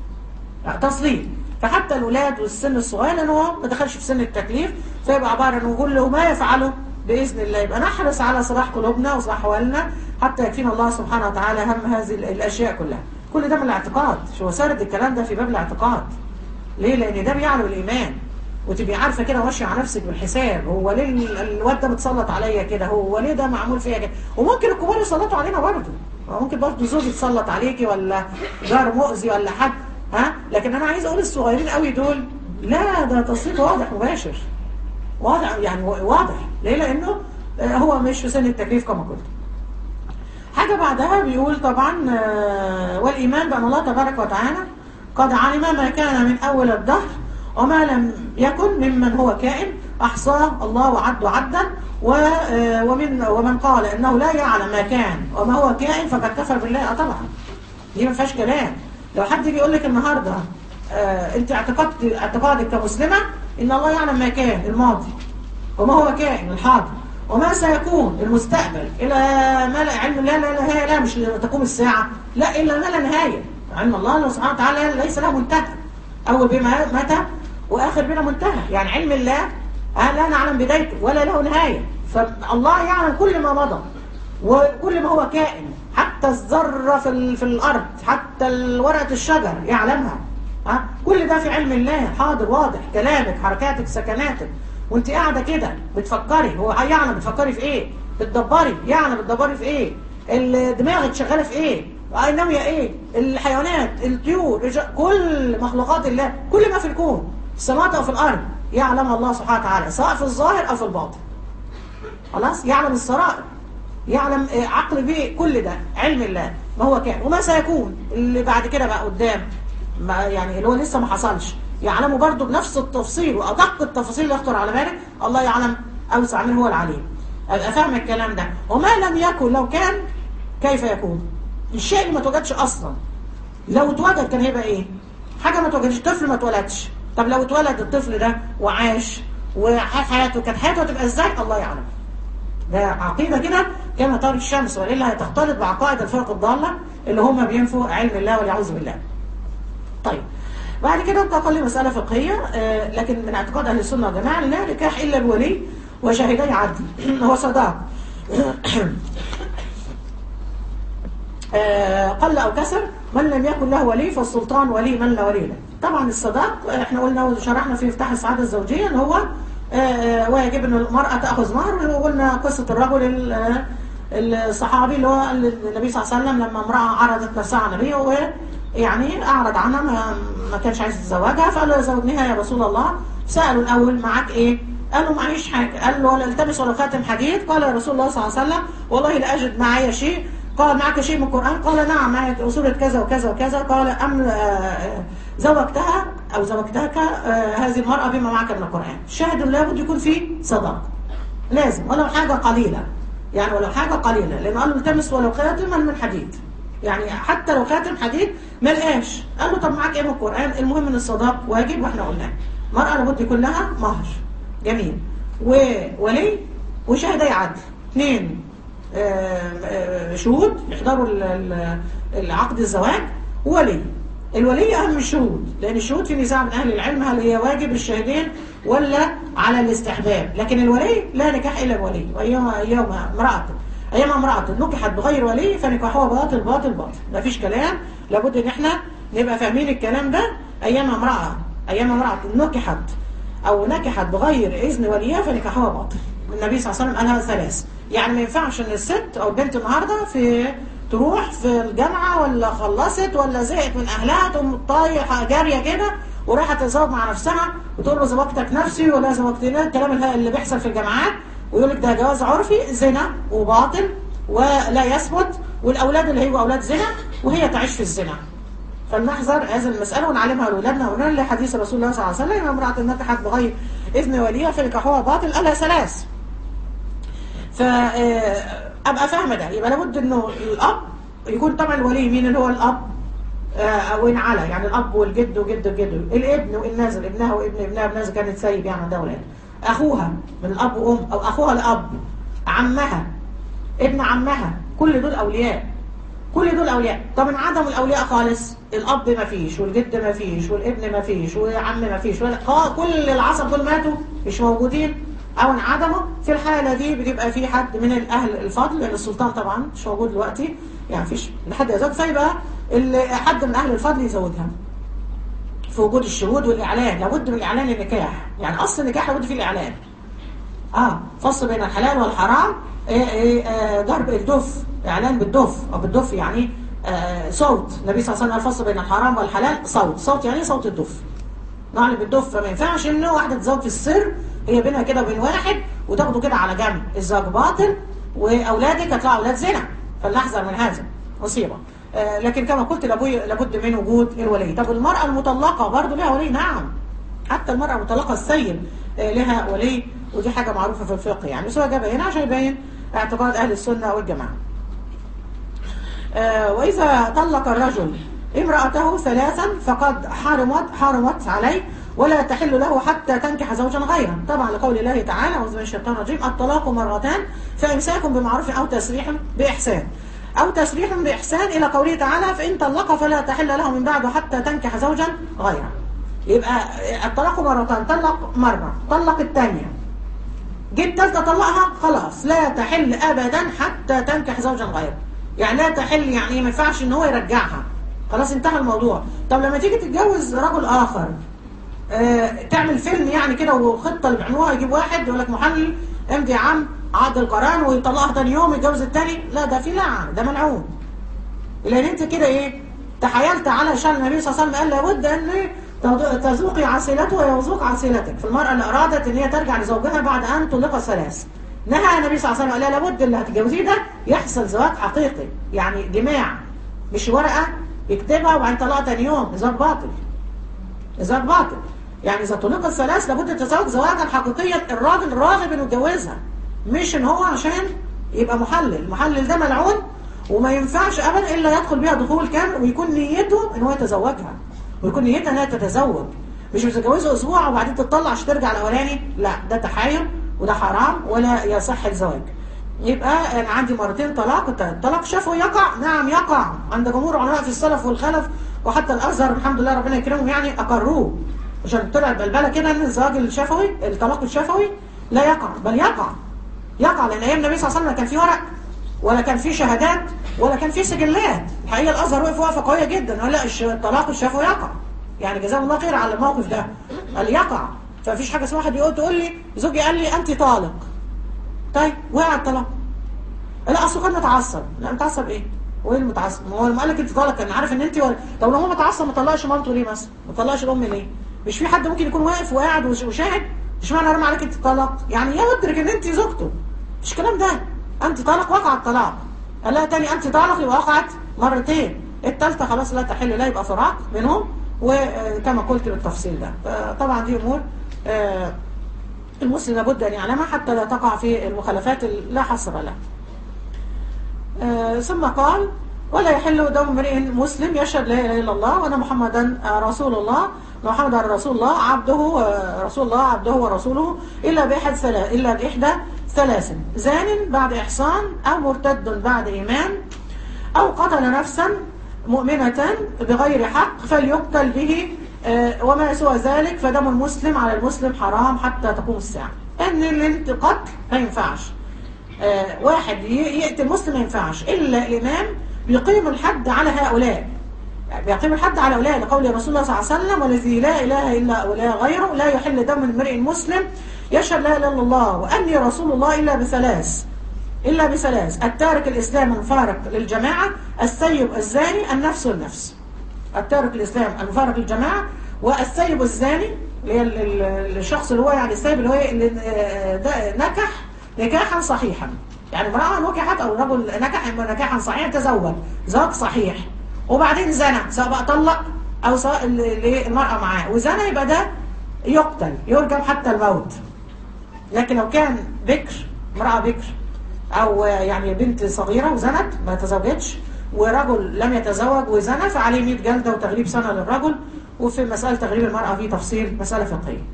تسليط. فحتى الاولاد والسن الصغير لان هو ما دخلش في سن التكليف، فيبقى عباره انه كل ما يفعله باذن الله. يبقى نحرص على صلاح قلوبنا وصلاح احوالنا حتى يكفينا الله سبحانه وتعالى هم هذه الاشياء كلها. كل ده من الاعتقاد، شو سارد الكلام ده في باب الاعتقاد. ليه؟ لان ده بيعلو الايمان، وتبقي عارفه كده ماشيه على نفسك بالحساب. هو ليه الواد ده متسلط عليا كده؟ هو ليه ده معمول فيا كده؟ وممكن الكبار يسلطوا علينا برضه، ممكن برضه زوج يتسلط عليكي ولا جار مؤذي ولا حد، ها؟ لكن انا عايز اقول الصغيرين قوي دول لا، ده تسليط واضح مباشر، واضح يعني واضح. ليه؟ لانه هو مش في سن التكليف كما قلت. حاجه بعدها بيقول طبعا والايمان بان الله تبارك وتعالى قد علم ما كان من اول الدهر وما لم يكن ممن هو كائن، احصاه الله وعد عدا. ومن ومن قال انه لا يعلم ما كان وما هو كائن فقد كفر بالله. طبعا دي ما فيهاش كلام. لو حد يجي يقول لك النهارده آه انت اعتقدت اعتقادك كمسلمه ان الله يعلم ما كان الماضي وما هو كائن الحاضر وما سيكون المستقبل الى ما لا علم لا لا لا, لا مش تقوم الساعه، لا الا ما لا نهايه. علم الله سبحانه وتعالى ليس له منتهى، اول بما متى واخر بنا منتهى. يعني علم الله لا نعلم بدايته ولا له نهايه. فالله يعلم كل ما مضى وكل ما هو كائن، حتى الذره في في الارض، حتى ورقه الشجر يعلمها. ها كل ده في علم الله حاضر واضح. كلامك، حركاتك، سكناتك، وانت قاعده كده بتفكري، هو يعلم بتفكري في ايه، بتدبري يعلم بتدبري في ايه، دماغك شغاله في ايه، ناويه ايه، الحيوانات، الطيور، كل مخلوقات الله، كل ما في الكون في السماوات او في الارض يعلم الله سبحانه وتعالى، سواء في الظاهر او في الباطن. خلاص يعلم السرائر، يعلم عقل به، كل ده علم الله ما هو كان وما سيكون اللي بعد كده بقى قدام، ما يعني اللي هو لسه ما حصلش يعلمه برضه بنفس التفصيل وادق التفاصيل اللي يخطر على بالك. الله يعلم اوسع منه، هو العليم. ابقى فاهم الكلام ده. وما لم يكن لو كان كيف يكون؟ الشيء اللي ما اتوجدش اصلا لو اتوجد كان هيبقى ايه؟ حاجه ما اتوجدش، طفل ما اتولدش. طب لو اتولد الطفل ده وعاش وحياة حياته، كانت حياته هتبقى ازاي؟ الله يعلم. ده عقيده كده كما طار الشمس، والا هتختلط بعقائد الفرق الضاله اللي هم بينفوا علم الله والعياذ بالله. طيب بعد كده انتقل لمساله فقهيه، آه لكن من اعتقاد اهل السنه والجماعه لا نكاح الا الولي وشاهدي عدل هو صداق. آه قل او كسر، من لم يكن له ولي فالسلطان ولي من لا ولي له. طبعا الصداق احنا قلنا وشرحنا في مفتاح السعاده الزوجيه ان هو آه واجب ان المراه تاخذ مهر. وقلنا قصه الرجل الصحابي اللي هو النبي صلى الله عليه وسلم لما امراه عرضت نفسها على النبي ويعني اعرض عنها، ما, ما كانش عايز يتزوجها، فقال له زوجنيها يا رسول الله. سالوا الاول معاك ايه؟ قال له معيش حاجه. قال له ولا التمس ولا خاتم حديد؟ قال يا رسول الله صلى الله عليه وسلم والله لا اجد معايا شيء. قال معك شيء من القرآن؟ قال نعم معي سورة كذا وكذا وكذا. قال أم زوجتها أو زوجتك هذه المرأة بما معك من القرآن. شاهد لابد يكون فيه صداق، لازم ولو حاجة قليلة، يعني ولو حاجة قليلة، لأنه قال له التمس ولو خاتما من حديد، يعني حتى لو خاتم حديد ما لقاش. قال له طب معك إيه من القرآن؟ المهم إن الصداق واجب، وإحنا قلنا المرأة لابد يكون لها مهر جميل وولي وشاهدي عدل، اثنين شهود يحضروا العقد الزواج، وولي. الولي اهم من الشهود، لان الشهود في نزاع من اهل العلم هل هي واجب الشاهدين ولا على الاستحباب. لكن الولي لا نكاح الا الولي. وايما ايما امراه ايما امراه نكحت بغير ولي فنكاحها باطل باطل باطل، ما فيش كلام. لابد ان احنا نبقى فاهمين الكلام ده. ايما امراه ايما امراه نكحت او نكحت بغير اذن وليها فنكاحها باطل. النبي صلى الله عليه وسلم قالها ثلاث. يعني ما ينفعش ان الست او البنت النهارده في تروح في الجامعه ولا خلصت ولا زهقت من اهلها تقوم طايحه جاريه كده ورايحه تتزوج مع نفسها وتقول له زوجتك نفسي ولا زوجتنا، الكلام اللي بيحصل في الجامعات، ويقول لك ده جواز عرفي زنا وباطل ولا يثبت، والاولاد اللي هيبقوا اولاد زنا وهي تعيش في الزنا. فلنحذر هذه المساله ونعلمها لاولادنا ونقول حديث رسول الله صلى الله عليه وسلم امراه نكحت بغير اذن وليها فنكاحها باطل، قالها ثلاث. فابقى فاهمه ده. يبقى لابد انه الاب يكون طبعا الولي مين اللي هو الاب او ان على، يعني الاب والجد وجد الجد، الابن وان نازل ابنها وابن ابنها ابنها اذا كانت سايب يعني ده ولاد، اخوها من الاب وام او اخوها الاب، عمها، ابن عمها، كل دول اولياء، كل دول اولياء. طب من عدم الاولياء خالص، الاب ما فيش والجد ما فيش والابن ما فيش والعم ما فيش، كل العصب دول ماتوا مش موجودين، او انعدموا، في الحاله دي بتبقى في حد من الاهل الفضل، لان السلطان طبعا مش موجود دلوقتي يعني مفيش لحد يزوج، فيبقى حد من اهل الفضل يزوجها في وجود الشهود والاعلان. لابد من اعلان النكاح، يعني اصل النكاح لابد فيه الاعلان. اه فصل بين الحلال والحرام، إيه إيه آه ضرب الدف، اعلان بالدف او بالدف يعني آه صوت. النبي صلى الله عليه وسلم قال فصل بين الحرام والحلال صوت. صوت يعني صوت الدف، نعلم بالدف. فما ينفعش انه واحده تتزوج في السر هي بينها كده وبين واحد وتاخده كده على جنب، الزواج باطل واولادك هيطلعوا اولاد زنا، فلنحذر من هذا مصيبه. آه لكن كما قلت لابد من وجود الولي. طب المراه المطلقه برضه لها ولي؟ نعم، حتى المراه المطلقه السيد آه لها ولي، ودي حاجه معروفه في الفقه يعني، بس هو جابها هنا عشان يبين اعتقاد اهل السنه والجماعه. آه وإذا طلق الرجل امرأته ثلاثا فقد حرمت حرمت عليه ولا تحل له حتى تنكح زوجا غيره، طبعا لقول الله تعالى أعوذ بالله من الشيطان الرجيم الطلاق مرتان فإمساك بمعروف أو تسريح بإحسان، أو تسريح بإحسان إلى قوله تعالى فإن طلق فلا تحل له من بعده حتى تنكح زوجا غيره. يبقى الطلاق مرتان، طلق مرة طلق الثانية جيت تالتة طلقها خلاص لا تحل أبدا حتى تنكح زوجا غيره. يعني لا تحل يعني ما ينفعش ان هو يرجعها، خلاص انتهى الموضوع. طب لما تيجي تتجوز رجل اخر آه تعمل فيلم يعني كده وخطه اللي بيعملوها، يجيب واحد يقول لك محلل امضي يا عم عقد القران ويطلقها ثاني يوم يتجوز الثاني، لا ده في لعن، ده ملعون. لان انت كده ايه تحايلت على شان النبي صلى الله عليه وسلم، قال لابد ان تذوقي عسيلته ويذوق عسيلتك. في المراه اللي ارادت ان هي ترجع لزوجها بعد ان طلق ثلاث، نهى النبي صلى الله عليه وسلم قال لابد اللي هتتجوزيه ده يحصل زواج حقيقي، يعني جماع مش ورقه يكتبها وبعدين طلقها ثاني يوم، زواج باطل. زواج باطل يعني اذا طلق الثلاث لابد تتزوج زواجا حقيقيا، الراجل راغب انه يتجوزها، مش ان هو عشان يبقى محلل. المحلل ده ملعون وما ينفعش ابدا الا يدخل بيها دخول كامل ويكون نيته ان هو يتزوجها، ويكون نيتها انها تتزوج، مش بتتجوزه اسبوع وبعدين تطلع عشان ترجع الاولاني، لا ده تحايل وده حرام ولا يصح الزواج. يبقى انا عندي مرتين طلاق، الطلاق شافه يقع، نعم يقع عند جمهور علماء في السلف والخلف، وحتى الازهر الحمد لله ربنا يكرمهم يعني اقروه، عشان طلع بلبله كده ان الزواج الشفوي الطلاق الشفوي لا يقع، بل يقع يقع لان ايام النبي صلى الله عليه وسلم لا كان في ورق ولا كان في شهادات ولا كان في سجلات. الحقيقه الازهر وقف وقفه قويه جدا قال لا الطلاق الشفوي يقع، يعني جزاهم الله خير على الموقف ده، قال يقع. فمفيش حاجه اسمها واحد يقول تقول لي زوجي قال لي انت طالق، طيب وقع الطلاق، لا اصله كان متعصب، لا متعصب ايه؟ وايه المتعصب؟ ما هو لما قال لك انت طالق كان عارف ان انت ولا... طب لو هو متعصب ما طلقش مامته ليه مثلا؟ ما طلقش الام ليه؟ مش في حد ممكن يكون واقف وقاعد وشاهد؟ اشمعنى رمى عليك انت طلاق؟ يعني يدرك ان انت زوجته، مش الكلام ده، انت طالق وقع الطلاق، قال لها تاني انت طالق يبقى وقعت مرتين، الثالثه خلاص لا تحل لا يبقى فراق بينهم، وكما قلت بالتفصيل ده. طبعا دي امور المسلم لابد ان يعلمها حتى لا تقع في المخالفات لا حصر لها. ثم قال ولا يحل دم امرئ مسلم يشهد لا اله الا الله وان محمدا رسول الله محمدا رسول الله عبده رسول الله عبده ورسوله الا باحد ثلاث الا باحدى ثلاث، زان بعد احصان او مرتد بعد ايمان او قتل نفسا مؤمنة بغير حق فليقتل به، وما سوى ذلك فدم المسلم على المسلم حرام حتى تقوم الساعة. ان القتل ما ينفعش، واحد يقتل مسلم ما ينفعش الا الامام بيقيم الحد على هؤلاء، بيقيم الحد على هؤلاء لقول رسول الله صلى الله عليه وسلم والذي لا اله الا ولا غيره لا يحل دم امرئ مسلم يشهد لا اله الا الله واني رسول الله الا بثلاث إلا بثلاث، التارك الإسلام المفارق للجماعة، السيب الزاني، النفس والنفس. التارك الإسلام المفارق للجماعة، والسيب الزاني اللي هي الشخص اللي هو يعني السيب اللي هو اللي نكح نكاحا صحيحا، يعني امرأة نكحت أو رجل نكح نكاحا صحيحا تزوج زواج صحيح وبعدين زنى، سواء بقى طلق أو سواء المرأة معاه وزنى، يبقى ده يقتل يرجم حتى الموت. لكن لو كان بكر امرأة بكر او يعني بنت صغيرة وزنت ما تزوجتش ورجل لم يتزوج وزنى فعليه مئة جلدة وتغريب سنة للرجل. وفي مسألة تغريب المرأة في تفصيل مسألة فقهية.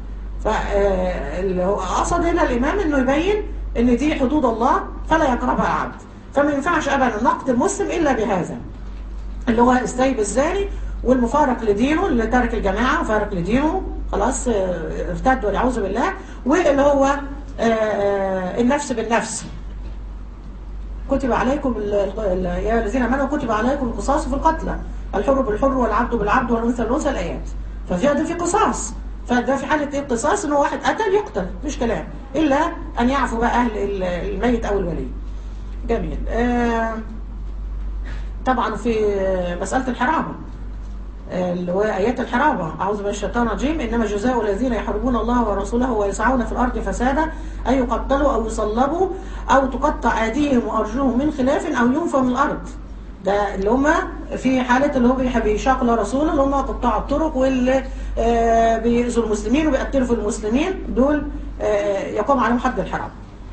فقصد هنا الإمام انه يبين ان دي حدود الله فلا يقربها عبد، فما ينفعش ابدا نقد المسلم الا بهذا اللي هو السيب الزاني والمفارق لدينه اللي ترك الجماعة مفارق لدينه خلاص ارتد والعوذ بالله، واللي هو آه النفس بالنفس، كتب عليكم ال ال يا الذين امنوا كتب عليكم القصاص في القتلى، الحر بالحر والعبد بالعبد والانثى بالانثى، الايات. ففي في قصاص، فده في حاله ايه القصاص؟ ان هو واحد قتل يقتل، مش كلام، الا ان يعفو بقى اهل الميت او الولي. جميل. آه طبعا في مساله الحرابه اللي هو آيات الحرابة، أعوذ بالله من الشيطان الرجيم، إنما جزاء الذين يحاربون الله ورسوله ويسعون في الأرض فسادا أن يقتلوا أو يصلبوا أو تقطع أيديهم وأرجلهم من خلاف أو ينفوا من الأرض. ده اللي هم في حالة اللي هم بيشاقوا رسوله، اللي هم قطاع الطرق واللي آه بيؤذوا المسلمين وبيقتلوا في المسلمين، دول آه يقوم عليهم حد الحرابة.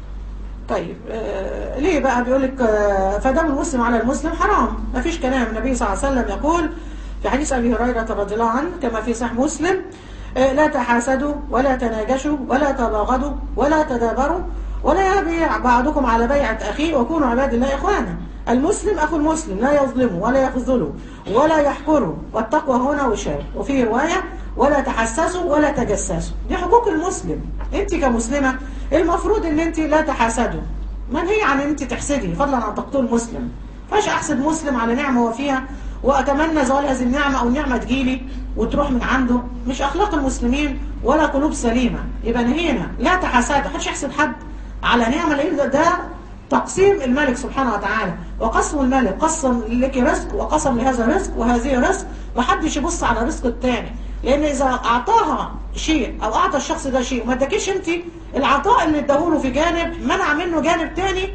طيب آه ليه بقى بيقول لك آه فدم المسلم على المسلم حرام؟ ما فيش كلام. النبي صلى الله عليه وسلم يقول في حديث أبي هريرة رضي الله عنه كما في صحيح مسلم: لا تحاسدوا ولا تناجشوا ولا تباغضوا ولا تدابروا ولا يبيع بعضكم على بيعة أخيه وكونوا عباد الله إخوانا. المسلم أخو المسلم لا يظلمه ولا يخذله ولا يحقره، والتقوى هنا وشاء. وفي رواية: ولا تحسسوا ولا تجسسوا. دي حقوق المسلم. أنت كمسلمة المفروض أن أنت لا تحاسدوا، منهي عن أن أنت تحسدي فضلا عن تقتل مسلم. فاش أحسد مسلم على نعمة وفيها وأتمنى زوال هذه النعمة أو النعمة تجيلي وتروح من عنده، مش أخلاق المسلمين ولا قلوب سليمة. يبقى نهينا لا تحاسدوا، محدش يحسد حد على نعمة، لأن ده تقسيم الملك سبحانه وتعالى، وقسم الملك قسم لك رزق وقسم لهذا رزق وهذه رزق، محدش يبص على رزق الثاني، لأن إذا أعطاها شيء أو أعطى الشخص ده شيء وما اداكيش أنت، العطاء اللي اداهوله في جانب منع منه جانب ثاني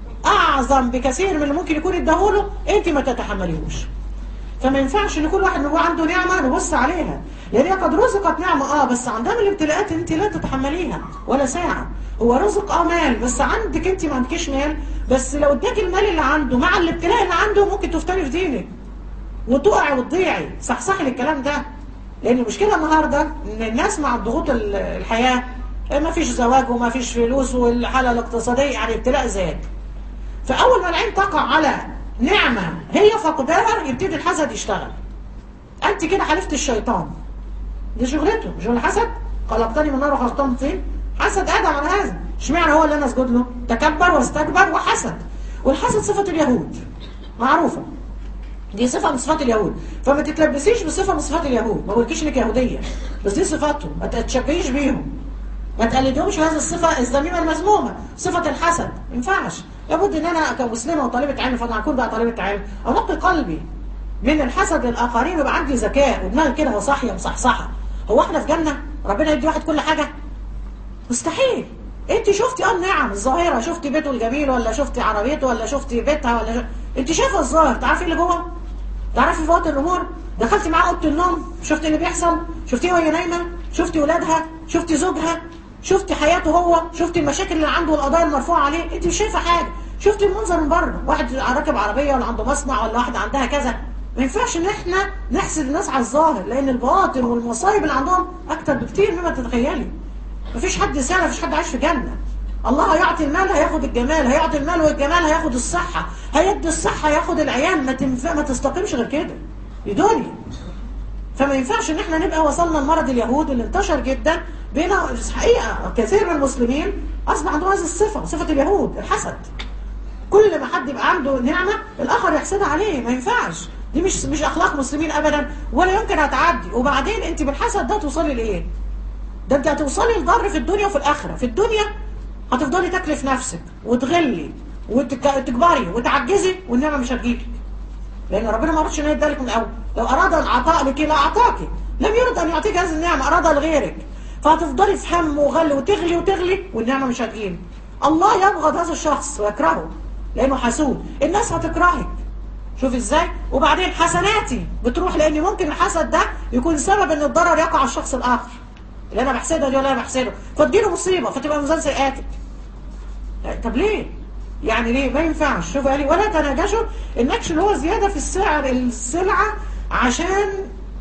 أعظم بكثير من اللي ممكن يكون اداهوله أنت ما تتحمليهوش. فما ينفعش ان كل واحد هو عنده نعمه نبص عليها، لان هي قد رزقت نعمه اه بس عندها من الابتلاءات انت لا تتحمليها ولا ساعه. هو رزق اه مال، بس عندك انت ما عندكيش مال، بس لو اداك المال اللي عنده مع الابتلاء اللي عنده ممكن تفتني في دينك وتقعي وتضيعي. صحصحي الكلام ده، لان المشكله النهارده ان الناس مع ضغوط الحياه ما فيش زواج وما فيش فلوس والحاله الاقتصاديه، يعني ابتلاء زاد. فاول ما العين تقع على نعمة هي فقدها يبتدي الحسد يشتغل. انت كده حلفت الشيطان، دي شغلته، شغل الحسد. خلقتني من نار وخلقتني من طين. حسد ادم على هذا، اشمعنى هو اللي انا اسجد له؟ تكبر واستكبر وحسد. والحسد صفة اليهود معروفة، دي صفة من صفات اليهود، فما تتلبسيش بصفة من صفات اليهود. ما بقولكيش انك يهودية، بس دي صفاتهم، ما تتشبهيش بيهم، ما تقلدهمش هذه الصفة الذميمة المذمومة، صفة الحسد. ما ينفعش. لابد ان انا كمسلمه وطالبه علم، فانا اكون بقى طالبه علم، انقي قلبي من الحسد للاخرين ويبقى عندي ذكاء ودماغي كده وصاحيه مصحصحه. هو احنا في جنه ربنا يدي واحد كل حاجه؟ مستحيل. انت شفتي اه النعم الظاهره، شفتي بيته الجميل ولا شفتي عربيته ولا شفتي بيتها ولا شفتي... انت شايفه الظاهر، تعرفي اللي جوه؟ تعرفي فوات الامور؟ دخلتي معاه اوضه النوم، شفتي اللي بيحصل؟ شفتيه وهي نايمه؟ شفتي ولادها؟ شفتي زوجها؟ شفتي حياته هو؟ شفتي المشاكل اللي عنده والقضايا المرفوعه عليه؟ انت مش شايفه حاجه، شفتي المنظر من بره، واحد راكب عربيه ولا عنده مصنع ولا واحده عندها كذا. ما ينفعش ان احنا نحسد الناس على الظاهر، لان البواطن والمصايب اللي عندهم اكتر بكتير مما تتخيلي. مفيش حد سهل، مفيش حد عايش في جنه. الله هيعطي المال هياخد الجمال، هيعطي المال والجمال هياخد الصحه، هيدي الصحه هياخد العيال، ما تنفع ما تستقيمش غير كده دي دنيا. فما ينفعش ان احنا نبقى وصلنا لمرض اليهود اللي انتشر جدا بين حقيقه كثير من المسلمين، اصبح عندهم هذه الصفه، صفه اليهود، الحسد. كل ما حد يبقى عنده نعمه الاخر يحسدها عليه، ما ينفعش. دي مش مش اخلاق مسلمين ابدا، ولا يمكن هتعدي. وبعدين انت بالحسد ده توصلي لايه؟ ده انت هتوصلي لضر في الدنيا وفي الاخره. في الدنيا هتفضلي تاكلي في نفسك وتغلي وتكبري وتعجزي، والنعمه مش هتجيلك، لان ربنا ما رضش ان يديلك من الاول. لو اراد العطاء لك لا اعطاكي، لم يرد ان يعطيك هذه النعمه، ارادها لغيرك، فهتفضلي في هم وغل وتغلي وتغلي والنعمه مش هتجيلك. الله يبغض هذا الشخص ويكرهه لانه حسود. الناس هتكرهك، شوف ازاي. وبعدين حسناتي بتروح، لان ممكن الحسد ده يكون سبب ان الضرر يقع على الشخص الاخر اللي انا بحسدها دي ولا انا بحسده، فتجيله مصيبه فتبقى ميزان سيئاتك. طب ليه؟ يعني ليه؟ ما ينفعش. شوف قال لي ولا تناجشوا. النكش اللي هو زياده في السعر السلعه عشان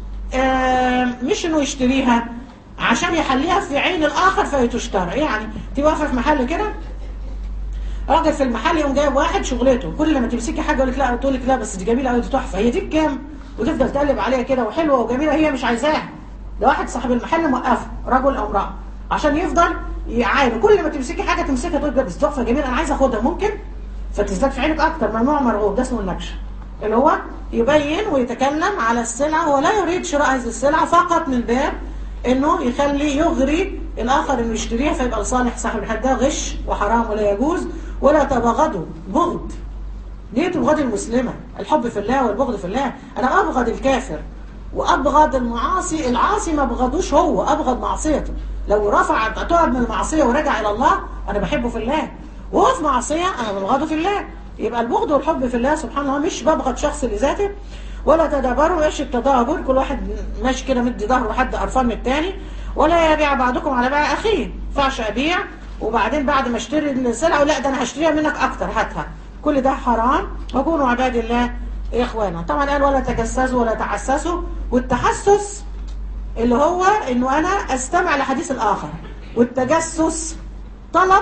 آه مش انه يشتريها، عشان يحليها في عين الاخر فيتشترى. يعني تبقى واقفه في محل كده، راجل في المحل يقوم جايب واحد شغلته كل لما تمسكي حاجه يقول لك لا، تقول لك لا بس دي جميله قوي، دي تحفه، هي دي بكام؟ وتفضل تقلب عليها كده وحلوه وجميله، هي مش عايزاها. ده واحد صاحب المحل موقفه، رجل او امراه، عشان يفضل يعاني. كل ما تمسكي حاجه تمسكها تقول ده بس تحفه جميل انا عايزه اخدها، ممكن فتزداد في عينك اكتر. ممنوع مرغوب، ده اسمه النكش، اللي هو يبين ويتكلم على السلعه، هو لا يريد شراء هذه السلعه فقط من باب انه يخلي يغري الاخر انه يشتريها فيبقى لصالح صاحب الحد. ده غش وحرام ولا يجوز. ولا تبغضوا، بغض ليه تبغض المسلمه؟ الحب في الله والبغض في الله. انا ابغض الكافر وابغض المعاصي، العاصي ما ابغضوش هو، ابغض معصيته. لو رفع تعب من المعصيه ورجع الى الله انا بحبه في الله، وهو في معصيه انا ببغضه في الله. يبقى البغض والحب في الله سبحان الله، مش ببغض شخص لذاته. ولا تدابروا، ايش التدابر؟ كل واحد ماشي كده مدي ظهره وحد قرفان من الثاني. ولا يبيع بعضكم على بيع اخيه، ما ينفعش ابيع وبعدين بعد ما اشتري السلعه لا ده انا هشتريها منك اكتر هاتها. كل ده حرام. وكونوا عباد الله اخوانا. طبعا قال ولا تجسسوا ولا تحسسوا. والتحسس اللي هو انه انا استمع لحديث الاخر، والتجسس طلب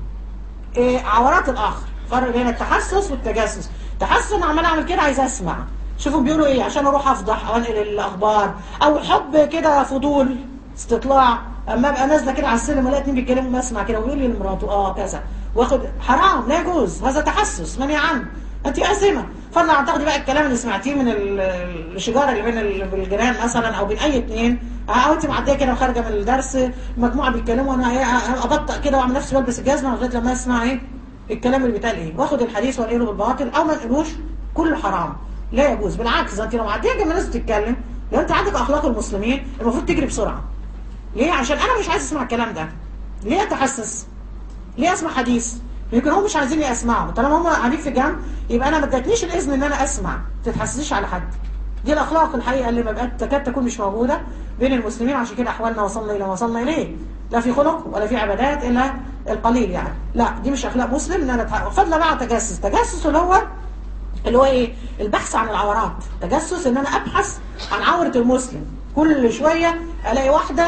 إيه عورات الاخر. فرق بين التحسس والتجسس. تحسس انا عمال اعمل كده عايز اسمع، شوفوا بيقولوا ايه عشان اروح افضح او انقل الاخبار، او حب كده فضول استطلاع. اما ابقى نازله كده على السلم الاقي اتنين بيتكلموا ما اسمع كده ويقول لي لمراته اه كذا واخد، حرام لا يجوز، هذا تحسس منهي عنه، انت آثمة. فانا اعتقد بقى الكلام اللي سمعتيه من الشجاره اللي بين الجيران مثلا او بين اي اثنين، او انت معديه كده وخارجه من الدرس مجموعه بيتكلموا وانا ابطأ كده واعمل نفسي بلبس الجزمه لغايه لما اسمع ايه الكلام اللي بيتقال ايه، واخد الحديث وانقله بالباطل او ما انقلوش، كله حرام لا يجوز. بالعكس انت لو معديه جنب ناس بتتكلم، لو انت عندك اخلاق المسلمين المفروض تجري بسرعه. ليه؟ عشان انا مش عايز اسمع الكلام ده. ليه اتحسس؟ ليه اسمع حديث يمكن هم مش عايزيني اسمعه؟ طالما هم قاعدين في جنب يبقى انا ما ادتنيش الاذن ان انا اسمع. ما تتحسسيش على حد. دي الاخلاق الحقيقه اللي ما بقت تكاد تكون مش موجوده بين المسلمين. عشان كده احوالنا وصلنا الى ما وصلنا اليه، لا في خلق ولا في عبادات الا القليل يعني. لا دي مش اخلاق مسلم ان انا فضلا بقى تجسس. تجسس اللي هو اللي هو ايه؟ البحث عن العورات. تجسس ان انا ابحث عن عوره المسلم. كل شويه الاقي واحده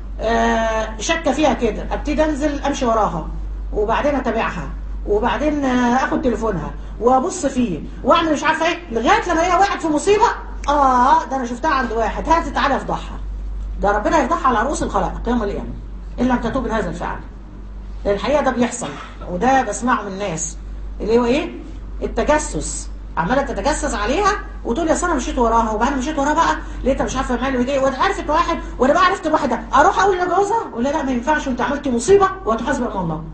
آه شكه فيها كده، ابتدي انزل امشي وراها وبعدين اتابعها وبعدين اخد تليفونها وابص فيه واعمل مش عارفه ايه لغايه لما هي وقعت في مصيبه. اه ده انا شفتها عند واحد، هات تعالى افضحها. ده ربنا يفضحها على رؤوس الخلائق يوم القيامه ان لم تتوب من هذا الفعل. الحقيقه ده بيحصل وده بسمعه من الناس اللي هو ايه؟ التجسس. عماله تتجسس عليها وتقول يا انا مشيت وراها وبعدين مشيت وراها بقى لقيتها مش عارفه ماله ايه وانا عرفت واحد وانا بقى عرفت الواحد ده اروح اقول لجوزها ولا لا ما ينفعش وانت عملتي مصيبه وهتحاسب امام الله.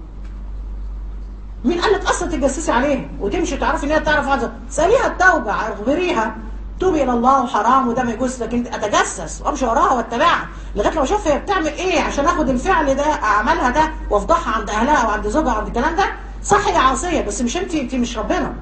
مين قال لك اصلا تتجسسي عليها وتمشي تعرفي ان هي تعرف هذا؟ اساليها التوبه، اخبريها توبي الى الله وحرام وده ما يجوز. لكن اتجسس وامشي وراها واتبعها لغايه لو اشوف هي بتعمل ايه عشان اخد الفعل ده اعملها ده وافضحها عند اهلها وعند زوجها وعند الكلام ده. صح يا عاصيه بس مش انت، انت مش ربنا.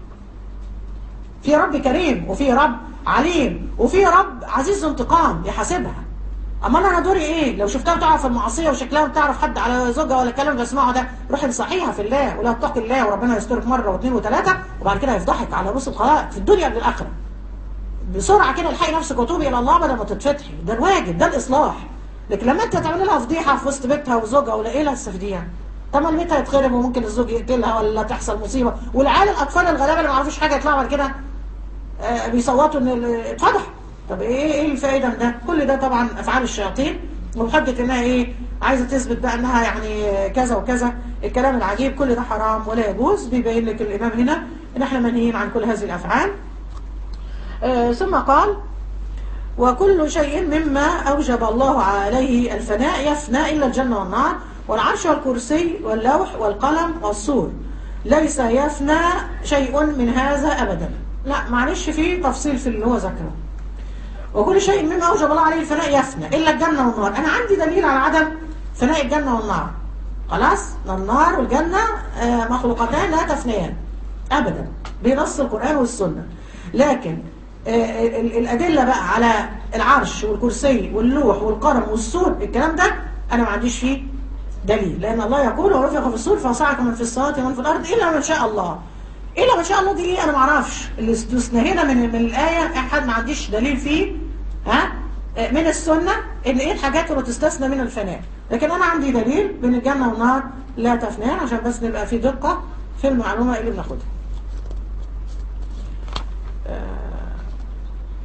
في رب كريم وفي رب عليم وفي رب عزيز انتقام يحاسبها. اما انا دوري ايه؟ لو شفتها بتعرف المعصيه وشكلها بتعرف حد على زوجها ولا الكلام اللي بسمعه ده، روحي انصحيها في الله ولا اتقي الله وربنا يسترك مره واثنين وثلاثه وبعد كده هيفضحك على رؤوس الخلائق في الدنيا قبل الاخره. بسرعه كده الحقي نفسك وتوبي الى الله بدل ما تتفتحي. ده الواجب، ده الاصلاح. لكن لما انت تعمل لها فضيحه في وسط بيتها وزوجها ولا ايه اللي هتستفيديها؟ طب ما بيتها يتخرب وممكن الزوج يقتلها ولا تحصل مصيبه والعيال الاطفال الغلابه اللي ما يعرفوش حاجه يطلعوا بعد كده آه بيصوتوا ان اتفضح. طب ايه ايه الفائده من ده؟ كل ده طبعا افعال الشياطين وبحجه انها ايه؟ عايزه تثبت بقى انها يعني كذا وكذا. الكلام العجيب كل ده حرام ولا يجوز. بيبين لك الامام هنا ان احنا منهيين عن كل هذه الافعال. آه ثم قال وكل شيء مما اوجب الله عليه الفناء يفنى الا الجنه والنار والعرش والكرسي واللوح والقلم والصور. ليس يفنى شيء من هذا ابدا. لا معلش في تفصيل في اللي هو ذكره. وكل شيء مما اوجب الله عليه الفناء يفنى الا الجنه والنار. انا عندي دليل على عدم فناء الجنه والنار. خلاص النار والجنه مخلوقتان لا تفنيان ابدا بنص القران والسنه. لكن الادله بقى على العرش والكرسي واللوح والقلم والصور الكلام ده انا ما عنديش فيه دليل. لان الله يقول ورفق في الصور فصعق من في السماوات ومن في الارض الا من شاء الله. الا ما شاء الله دي ايه؟ انا ما اعرفش. اللي استثنينا من من الايه احد ما عنديش دليل فيه ها من السنه ان ايه الحاجات اللي تستثنى من الفناء. لكن انا عندي دليل بين الجنه والنار لا تفنيان عشان بس نبقى في دقه في المعلومه اللي بناخدها.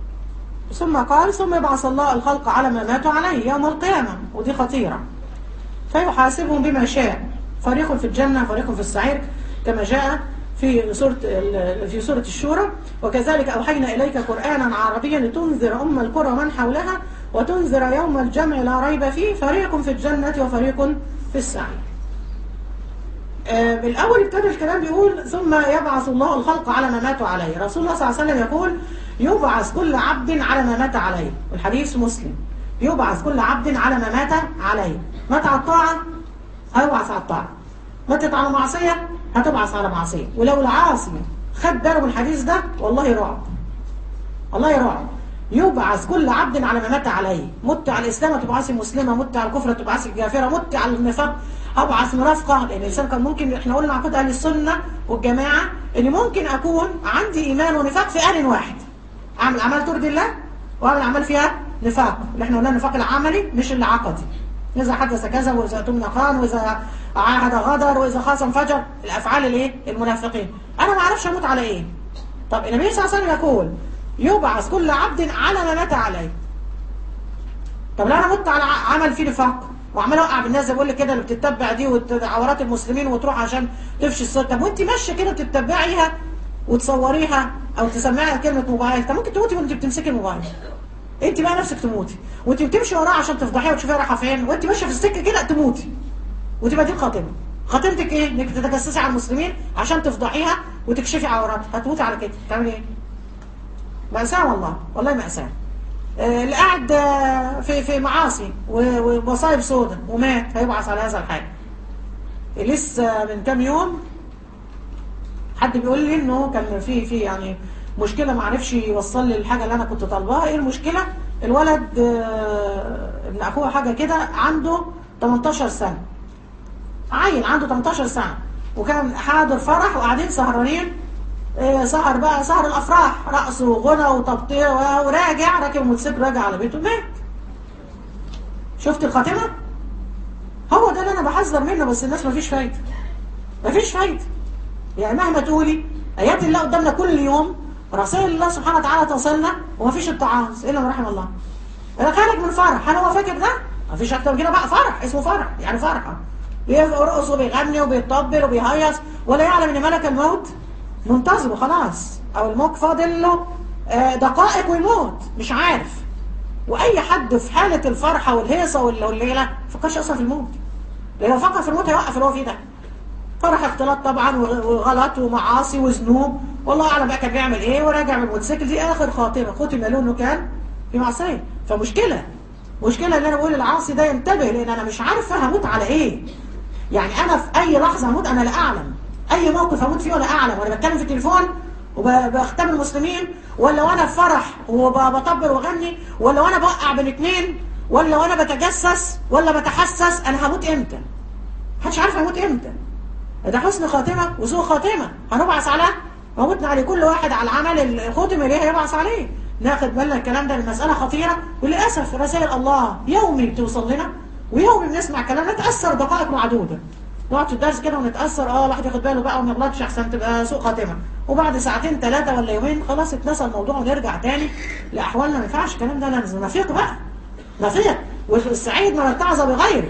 ثم قال ثم يبعث الله الخلق على ما ماتوا عليه يوم القيامه. ودي خطيره. فيحاسبهم بما شاء، فريق في الجنة فريق في السعير، كما جاء في سورة في سورة الشورى. وكذلك أوحينا إليك قرآنا عربيا لتنذر أم القرى ومن حولها وتنذر يوم الجمع لا ريب فيه، فريق في الجنة وفريق في السعير. بالأول ابتدى الكلام بيقول ثم يبعث الله الخلق على ما ماتوا عليه. رسول الله صلى الله عليه وسلم يقول يبعث كل عبد على ما مات عليه، والحديث مسلم. يبعث كل عبد على ما مات عليه، مات على الطاعة هيبعث على الطاعة، ماتت على معصية هتبعث على معصية. ولو العاصي خد باله من الحديث ده والله رعب، والله رعب. يبعث كل عبد على ما مات عليه، مت على الإسلام تبعث مسلمة، مت على الكفر تبعث الكافرة، مت على النفاق أبعث مرافقة. لأن الإنسان كان ممكن، إحنا قلنا عقيدة أهل السنة والجماعة إن ممكن أكون عندي إيمان ونفاق في آن واحد، أعمل أعمال ترضي الله وأعمل أعمال فيها نفاق، اللي إحنا قلنا النفاق العملي مش العقدي. إذا حدث كذا، وإذا اؤتمن خان، وإذا عاهد غدر، وإذا خاصم فجر، الأفعال الإيه؟ المنافقين. أنا ما أعرفش أموت على إيه. طب النبي صلى الله عليه وسلم يقول يبعث كل عبد على ما مات عليه. طب لو أنا مت على عمل فيه نفاق وعمال اوقع بالناس زي بقول لك كده اللي بتتبع دي وعورات المسلمين وتروح عشان تفشي الصوت، طب وانت ماشيه كده تتبعيها وتصوريها او تسمعيها كلمه موبايل، طب ممكن تموتي وانت بتمسكي الموبايل. انت بقى نفسك تموتي وانت بتمشي وراها عشان تفضحيها وتشوفيها رايحه فين، وانت ماشيه في السكه كده تموتي وتبقى دي الخاتمه. خاتمتك ايه؟ انك تتجسسي على المسلمين عشان تفضحيها وتكشفي عوراتها، هتموتي على كده. تعملي ايه؟ مأساة والله، والله مأساة. اللي قاعد في في معاصي ومصايب سودة ومات هيبعث على هذا الحال. لسه من كام يوم حد بيقول لي انه كان في في يعني مشكله، ما عرفش يوصل لي الحاجه اللي انا كنت طالباها. ايه المشكله؟ الولد ابن اخوه حاجه كده عنده تمنتاشر سنه، عيل عنده تمنتاشر سنه، وكان حاضر فرح وقاعدين سهرانين، سهر بقى سهر الافراح، رقص وغنى وتبطير، وراجع راكب الموتوسيكل راجع على بيته مات. شفت الخاتمه؟ هو ده اللي انا بحذر منه، بس الناس مفيش فايده، مفيش فايده. يعني مهما تقولي ايات الله قدامنا كل يوم، رسائل الله سبحانه وتعالى توصلنا، ومفيش اتعاظ الا من رحم الله. انا خارج من فرح، هل هو فاكر ده؟ مفيش اكتر من كده بقى. فرح اسمه فرح، يعني فرحه بيرقص وبيغني وبيطبل وبيهيص، ولا يعلم ان ملك الموت منتظره خلاص، او الموت فاضل له دقائق ويموت مش عارف. واي حد في حاله الفرحه والهيصه والليله ما فكرش اصلا في الموت، لو فكر في الموت هيوقف اللي هو فيه ده. فرح اختلاط طبعا وغلط ومعاصي وذنوب، والله اعلم بقى كان بيعمل ايه، وراجع من الموتوسيكل، دي اخر خاتمه، ختم له انه كان في معصيه. فمشكله مشكله ان انا بقول العاصي ده ينتبه، لان انا مش عارف هموت على ايه. يعني انا في اي لحظه هموت انا لا اعلم، اي موقف هموت فيه ولا اعلم، وانا بتكلم في التليفون وبختم المسلمين، ولا وانا في فرح وبطبل واغني، ولا وانا بوقع بين اتنين، ولا وانا بتجسس ولا بتحسس. انا هموت امتى؟ محدش عارف هموت امتى. ده حسن خاتمه وسوء خاتمه، هنبعث على موتنا عليه. كل واحد على العمل الختم اللي هيبعث عليه. ناخد بالنا الكلام ده، المساله خطيره، وللاسف رسائل الله يومي بتوصل لنا، ويومي بنسمع كلام نتاثر دقائق معدوده. نقعد في الدرس كده ونتاثر، اه الواحد ياخد باله بقى وما يغلطش احسن تبقى سوء خاتمه، وبعد ساعتين ثلاثه ولا يومين خلاص اتنسى الموضوع ونرجع تاني لاحوالنا. ما ينفعش الكلام ده، لازم نفيق بقى، نفيق. والسعيد من اتعظ بغيره،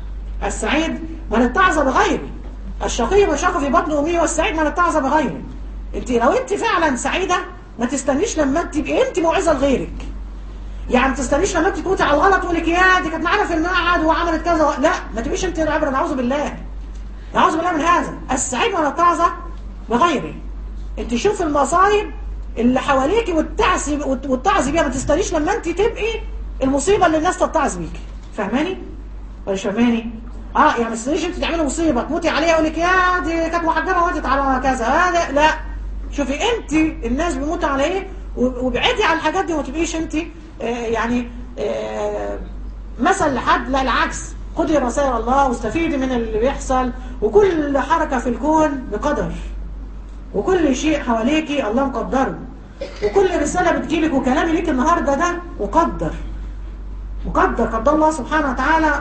السعيد من اتعظ بغيره، الشقي من شق في بطن امه، والسعيد من اتعظ بغيره. انت لو انت فعلا سعيده ما تستنيش لما انت تبقي انت موعظه لغيرك. يعني ما تستنيش لما انت تموتي على الغلط تقول لك يا دي كانت معانا في المعهد وعملت كذا، لا ما تبقيش انت العبره. نعوذ بالله، نعوذ بالله من هذا. السعيد من اتعظ بغيره. انت شوف المصايب اللي حواليكي وتعزي وتعزي بيها، ما تستنيش لما انت تبقي المصيبه اللي الناس تتعظ بيكي. فاهماني ولا مش فاهماني؟ اه يعني ما تستنيش انت تعملي مصيبه تموتي عليها يقول لك يا دي كانت محجبه وماتت على كذا، هذا لا. شوفي انت الناس بيموتوا على ايه، وابعدي عن الحاجات دي، وما تبقيش انت آه يعني آه مثل لحد. لا العكس، خدي رسائل الله واستفيدي من اللي بيحصل، وكل حركه في الكون بقدر، وكل شيء حواليكي الله مقدره، وكل رساله بتجيلك وكلامي ليك النهارده ده مقدر، مقدر قدر الله سبحانه وتعالى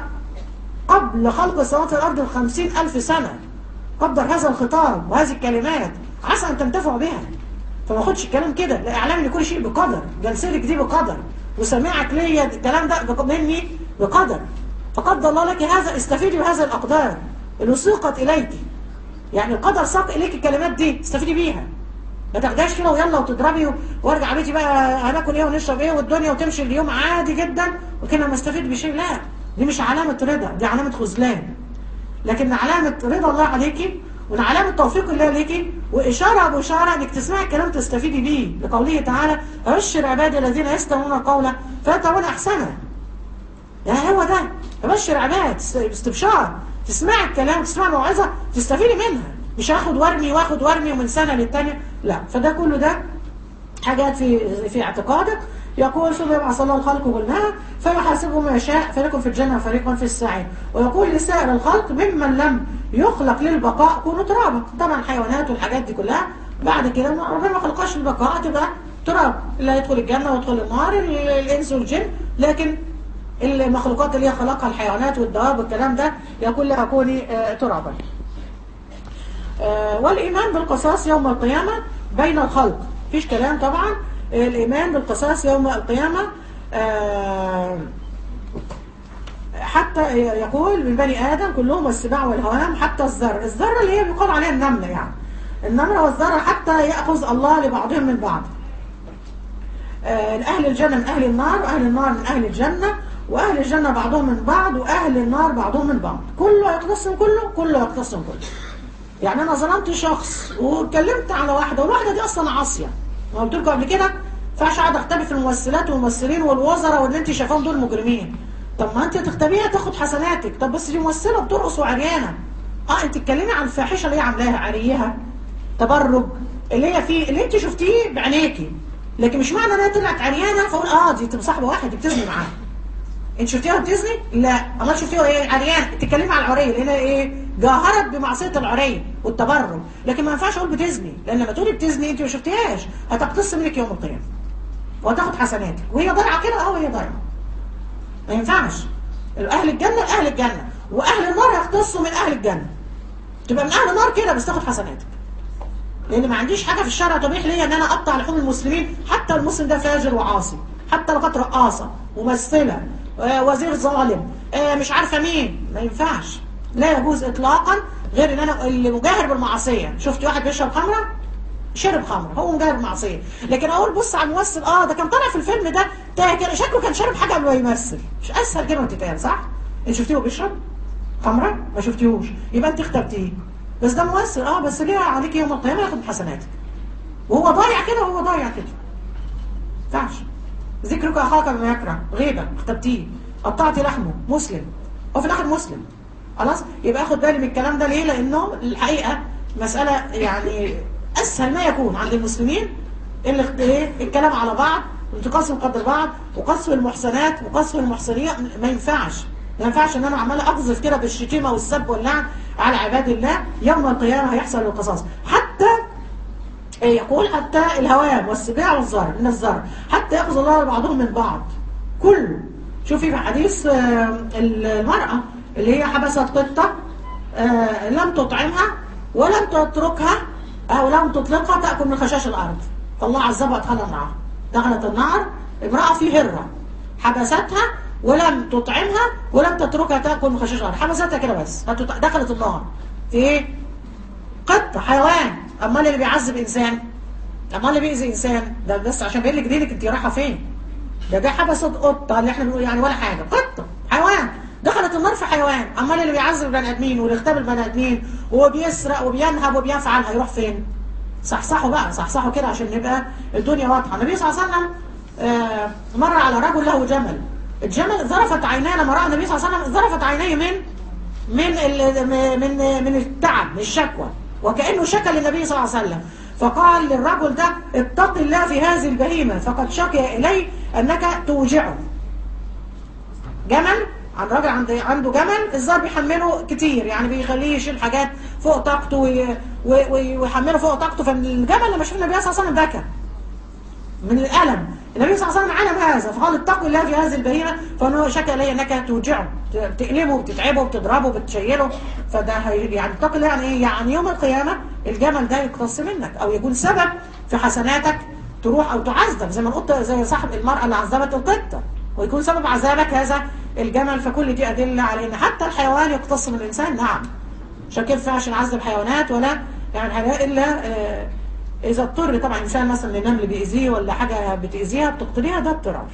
قبل خلق السماوات والارض بخمسين الف سنه. قدر هذا الخطاب وهذه الكلمات، عسى ان تنتفعوا بها. فما خدش الكلام كده، لا، اعلامي لكل شيء بقدر، جلستك دي بقدر، وسماعك ليا الكلام ده مني بقدر. فقد الله لك هذا، استفيدي بهذا الأقدار اللي سيقت إليك. يعني القدر ساق إليك الكلمات دي، استفيدي بيها. ما تاخدهاش كده ويلا وتضربي وارجع بيتي بقى هناكل ايه ونشرب ايه والدنيا وتمشي اليوم عادي جدا وكنا ما استفيد بشيء. لا، دي مش علامة رضا، دي علامة خذلان. لكن علامة رضا الله عليكي وعلامة توفيق الله ليكي وإشارة بإشارة إنك تسمعي الكلام تستفيدي بيه، لقوله تعالى: أبشر عبادي الذين يستمعون القول فيتبعون أحسنه. يعني هو ده أبشر عباد، استبشار، تسمعي الكلام وتسمعي موعظة تستفيدي منها، مش هاخد وارمي واخد وارمي ومن سنة للتانية. لا، فده كله ده حاجات في في اعتقادك. يقول: ثم يبعث الله الخلق كلها فيحاسبهم ما يشاء، فريق في الجنة وفريق في السعير. ويقول لسائر الخلق ممن لم يخلق للبقاء كونوا ترابا. طبعا الحيوانات والحاجات دي كلها بعد كده ربنا ما خلقهاش للبقاء، تبقى تراب، اللي هيدخل الجنة ويدخل النار الإنس والجن. لكن المخلوقات اللي هي خلقها الحيوانات والدواب والكلام ده يقول لها كوني آه ترابا. آه والإيمان بالقصاص يوم القيامة بين الخلق، مفيش كلام طبعا. الإيمان بالقصاص يوم القيامة آه حتى يقول من بني آدم كلهم والسباع والهوام حتى الذر. الذرة اللي هي بيقال عليها النملة، يعني النملة والذرة، حتى يأخذ الله لبعضهم من بعض. آه أهل الجنة من أهل النار، وأهل النار من أهل الجنة، وأهل الجنة بعضهم من بعض، وأهل النار بعضهم من بعض. كله يقتسم كله، كله يقتسم كله. يعني أنا ظلمت شخص واتكلمت على واحدة، والواحدة دي أصلا عاصية. ما قلت لكم قبل كده، ما ينفعش اقعد اختبي في الممثلات والممثلين والوزراء واللي انت شايفاهم دول مجرمين. طب ما انت تختبيها تاخد حسناتك. طب بس دي ممثله بترقص وعريانه. اه انت تتكلمي عن الفاحشه اللي هي عاملاها، عريها، تبرج، اللي هي فيه اللي انت شفتيه بعينيكي. لكن مش معنى انها طلعت عريانه فاقول اه دي مصاحبه واحد دي بتزني معاه. انت شفتيها بتزني؟ لا، امال شفتيها ايه؟ عريان. تتكلمي على العريه لان ايه؟ جاهرت بمعصيه العري والتبرج. لكن ما ينفعش اقول بتزني، لان لما تقولي بتزني انت ما شفتيهاش هتقتص منك يوم القيامه وهتاخد حسناتك، وهي ضايعه كده. اه وهي ضايعه، ما ينفعش. اهل الجنه اهل الجنه، واهل النار يقتصوا من اهل الجنه. تبقى من اهل النار كده بس تاخد حسناتك، لان ما عنديش حاجه في الشرع تبيح لي ان انا اقطع لحوم المسلمين. حتى المسلم ده فاجر وعاصي، حتى لو كانت رقاصه، ممثله، آه وزير ظالم، آه مش عارفه مين، ما ينفعش، لا يجوز اطلاقا. غير ان انا اللي مجاهر بالمعصيه. شفت واحد بيشرب خمره، شرب خمره، هو مجاهر بالمعصيه. لكن اقول بص على الممثل، اه ده كان طالع في الفيلم ده، ده شكله كان شارب حاجه قبل ما يمثل. مش اسهل كلمه تتقال، صح؟ انت شفتيه بيشرب خمره؟ ما شفتيهوش، يبقى انت اخترتيه. بس ده ممثل، اه بس ليه عليك يوم القيامه ياخد حسناتك وهو ضايع كده، وهو ضايع كده. ما ينفعش. ذكرك اخاك بما يكره، غيبه، اخترتيه، قطعتي لحمه، مسلم، هو في الاخر مسلم. خلاص، يبقى اخد بالي من الكلام ده. ليه؟ لانه الحقيقه مساله يعني اسهل ما يكون عند المسلمين اللي ايه الكلام على بعض وانتقاص من قدر بعض وقصف المحسنات وقصف المحسنين. ما ينفعش، ما ينفعش ان انا عمال اقذف كده بالشتيمه والسب واللعن على عباد الله. يوم القيامه هيحصل القصاص. حتى يقول حتى الهوام والسباع والزر من الزر حتى ياخذ الله بعضهم من بعض. كل شوفي في حديث المراه اللي هي حبست قطه آه لم تطعمها ولم تتركها او لم تطلقها تاكل من خشاش الارض، فالله عذبها وادخلها النار. دخلت النار امراه في هره، حبستها ولم تطعمها ولم تتركها تاكل من خشاش الارض، حبستها كده بس، دخلت النار. في ايه؟ قطه، حيوان. امال اللي بيعذب انسان، امال اللي بيأذي انسان ده بس عشان بيقول لك دينك انت رايحه فين. ده ده حبست قطه اللي احنا بنقول يعني ولا حاجه، قطه حيوان دخلت النار في حيوان. امال اللي بيعذب البني ادمين ويغتاب البني ادمين وبيسرق وبينهب وبيفعل هيروح فين؟ صحصحوا بقى، صحصحوا كده عشان نبقى الدنيا واضحه. النبي صلى الله عليه وسلم آه مر على رجل له جمل، الجمل ذرفت عيناه لما راى النبي صلى الله عليه وسلم، ذرفت عينيه من من من من التعب، من الشكوى، وكانه شكى للنبي صلى الله عليه وسلم. فقال للرجل ده اتق الله في هذه البهيمه فقد شكي الي انك توجعه. جمل، عند راجل عنده عنده جمل، الزار بيحمله كتير، يعني بيخليه يشيل حاجات فوق طاقته ويحمله فوق طاقته. فالجمل لما شاف النبي صلى الله عليه وسلم بكى من الالم. النبي صلى الله عليه وسلم علم هذا فقال اتق الله في هذه البهيمه فانه شكى الي انك توجعه، بتقلبه بتتعبه بتضربه بتشيله. فده يعني اتق الله يعني ايه؟ يعني يوم القيامه الجمل ده يقتص منك او يكون سبب في حسناتك تروح او تعذب، زي ما قلت زي صاحب المراه اللي عذبت القطه، ويكون سبب عذابك هذا الجمل، فكل دي أدلة على إن حتى الحيوان يقتص من الإنسان. نعم، عشان كده ما ينفعش نعذب حيوانات ولا يعني حاجة إلا آه إذا اضطر. طبعا إنسان مثلا النمل بيأذيه ولا حاجة بتأذيها بتقتليها، ده اضطرار.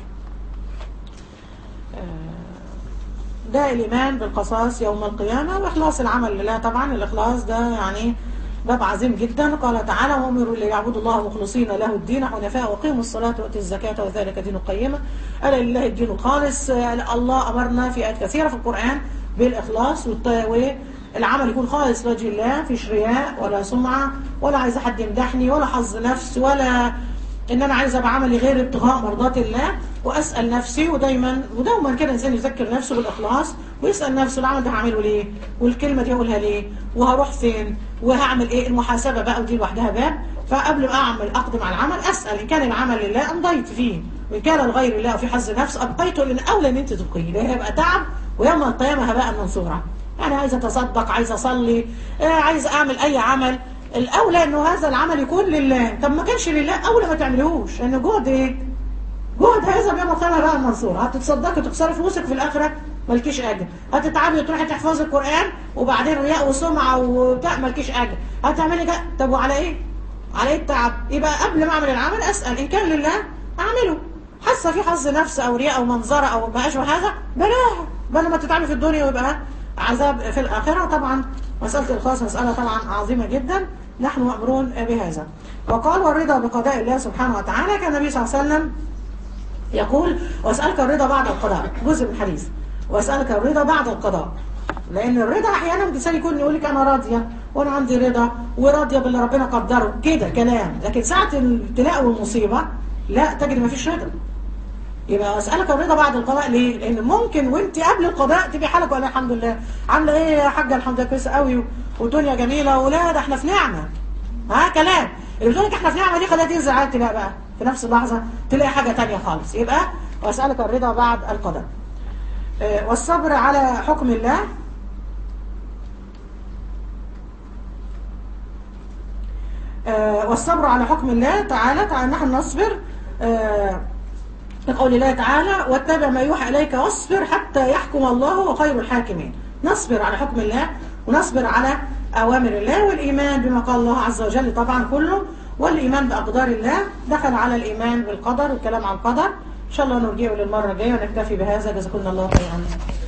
ده الإيمان بالقصاص يوم القيامة وإخلاص العمل لله. طبعا الإخلاص ده يعني باب عظيم جدا. قال تعالى: وأمروا ليعبدوا الله مخلصين له الدين حنفاء وأقيموا الصلاة وآتوا الزكاة وذلك دين القيمة ألا لله الدين الخالص. الله أمرنا في آيات كثيرة في القرآن بالإخلاص والعمل يكون خالص لوجه الله، فيش رياء ولا سمعة ولا عايز حد يمدحني ولا حظ نفس ولا ان انا عايزه بعملي غير ابتغاء مرضات الله. واسال نفسي ودايما ودوما كده الانسان يذكر نفسه بالاخلاص ويسال نفسه العمل ده هعمله ليه؟ والكلمه دي هقولها ليه؟ وهروح فين؟ وهعمل ايه؟ المحاسبه بقى ودي لوحدها باب. فقبل ما اعمل اقدم على العمل اسال ان كان العمل لله امضيت فيه، وان كان لغير الله وفي حظ نفس ابقيته، لان اولى ان انت تبقيه، ده هيبقى تعب ويوم القيامه هباء منثورا. يعني عايزه اتصدق، عايزه اصلي، آه عايزه اعمل اي عمل، الاولى انه هذا العمل يكون لله. طب ما كانش لله اولى ما تعملهوش، لان جهد ايه؟ جهد هذا بيوم القيامه بقى المنصور. هتتصدقي وتخسري فلوسك في الاخره مالكيش اجر، هتتعبي وتروحي تحفظي القران وبعدين رياء وسمعه وبتاع مالكيش اجر، هتعملي كده. طب وعلى ايه؟ على ايه التعب؟ يبقى قبل ما اعمل العمل اسال ان كان لله اعمله. حاسه في حظ نفس او رياء او منظره او ما اشبه هذا بلاها، بدل ما تتعبي في الدنيا ويبقى عذاب في الاخره. طبعا مساله الإخلاص مساله طبعا عظيمه جدا، نحن مأمورون بهذا. وقال: والرضا بقضاء الله سبحانه وتعالى. كان النبي صلى الله عليه وسلم يقول: واسألك الرضا بعد القضاء، جزء من الحديث، واسألك الرضا بعد القضاء. لأن الرضا أحيانا الإنسان يكون يقول لك أنا راضية وأنا عندي رضا وراضية باللي ربنا قدره كده كلام، لكن ساعة الابتلاء والمصيبة لا، تجد ما فيش رضا. يبقى اسالك الرضا بعد القضاء ليه؟ لان ممكن وانت قبل القضاء تبقي حالك ولا الحمد لله، عامله ايه يا حاجه؟ الحمد لله كويسه قوي والدنيا جميله ولا ده احنا في نعمه. ها كلام اللي بتقول لك احنا في نعمه دي خليها تنزل عليك تلاقي بقى في نفس اللحظه تلاقي حاجه ثانيه خالص. يبقى واسالك الرضا بعد القضاء. اه والصبر على حكم الله. اه والصبر على حكم الله تعالى. تعالى نحن نصبر اه لقول الله تعالى: واتبع ما يوحى إليك واصبر حتى يحكم الله وخير الحاكمين. نصبر على حكم الله ونصبر على أوامر الله، والإيمان بما قال الله عز وجل طبعا كله، والإيمان بأقدار الله دخل على الإيمان بالقدر والكلام عن القدر. إن شاء الله نرجعه للمرة الجاية ونكتفي بهذا. جزاكم الله خيرا.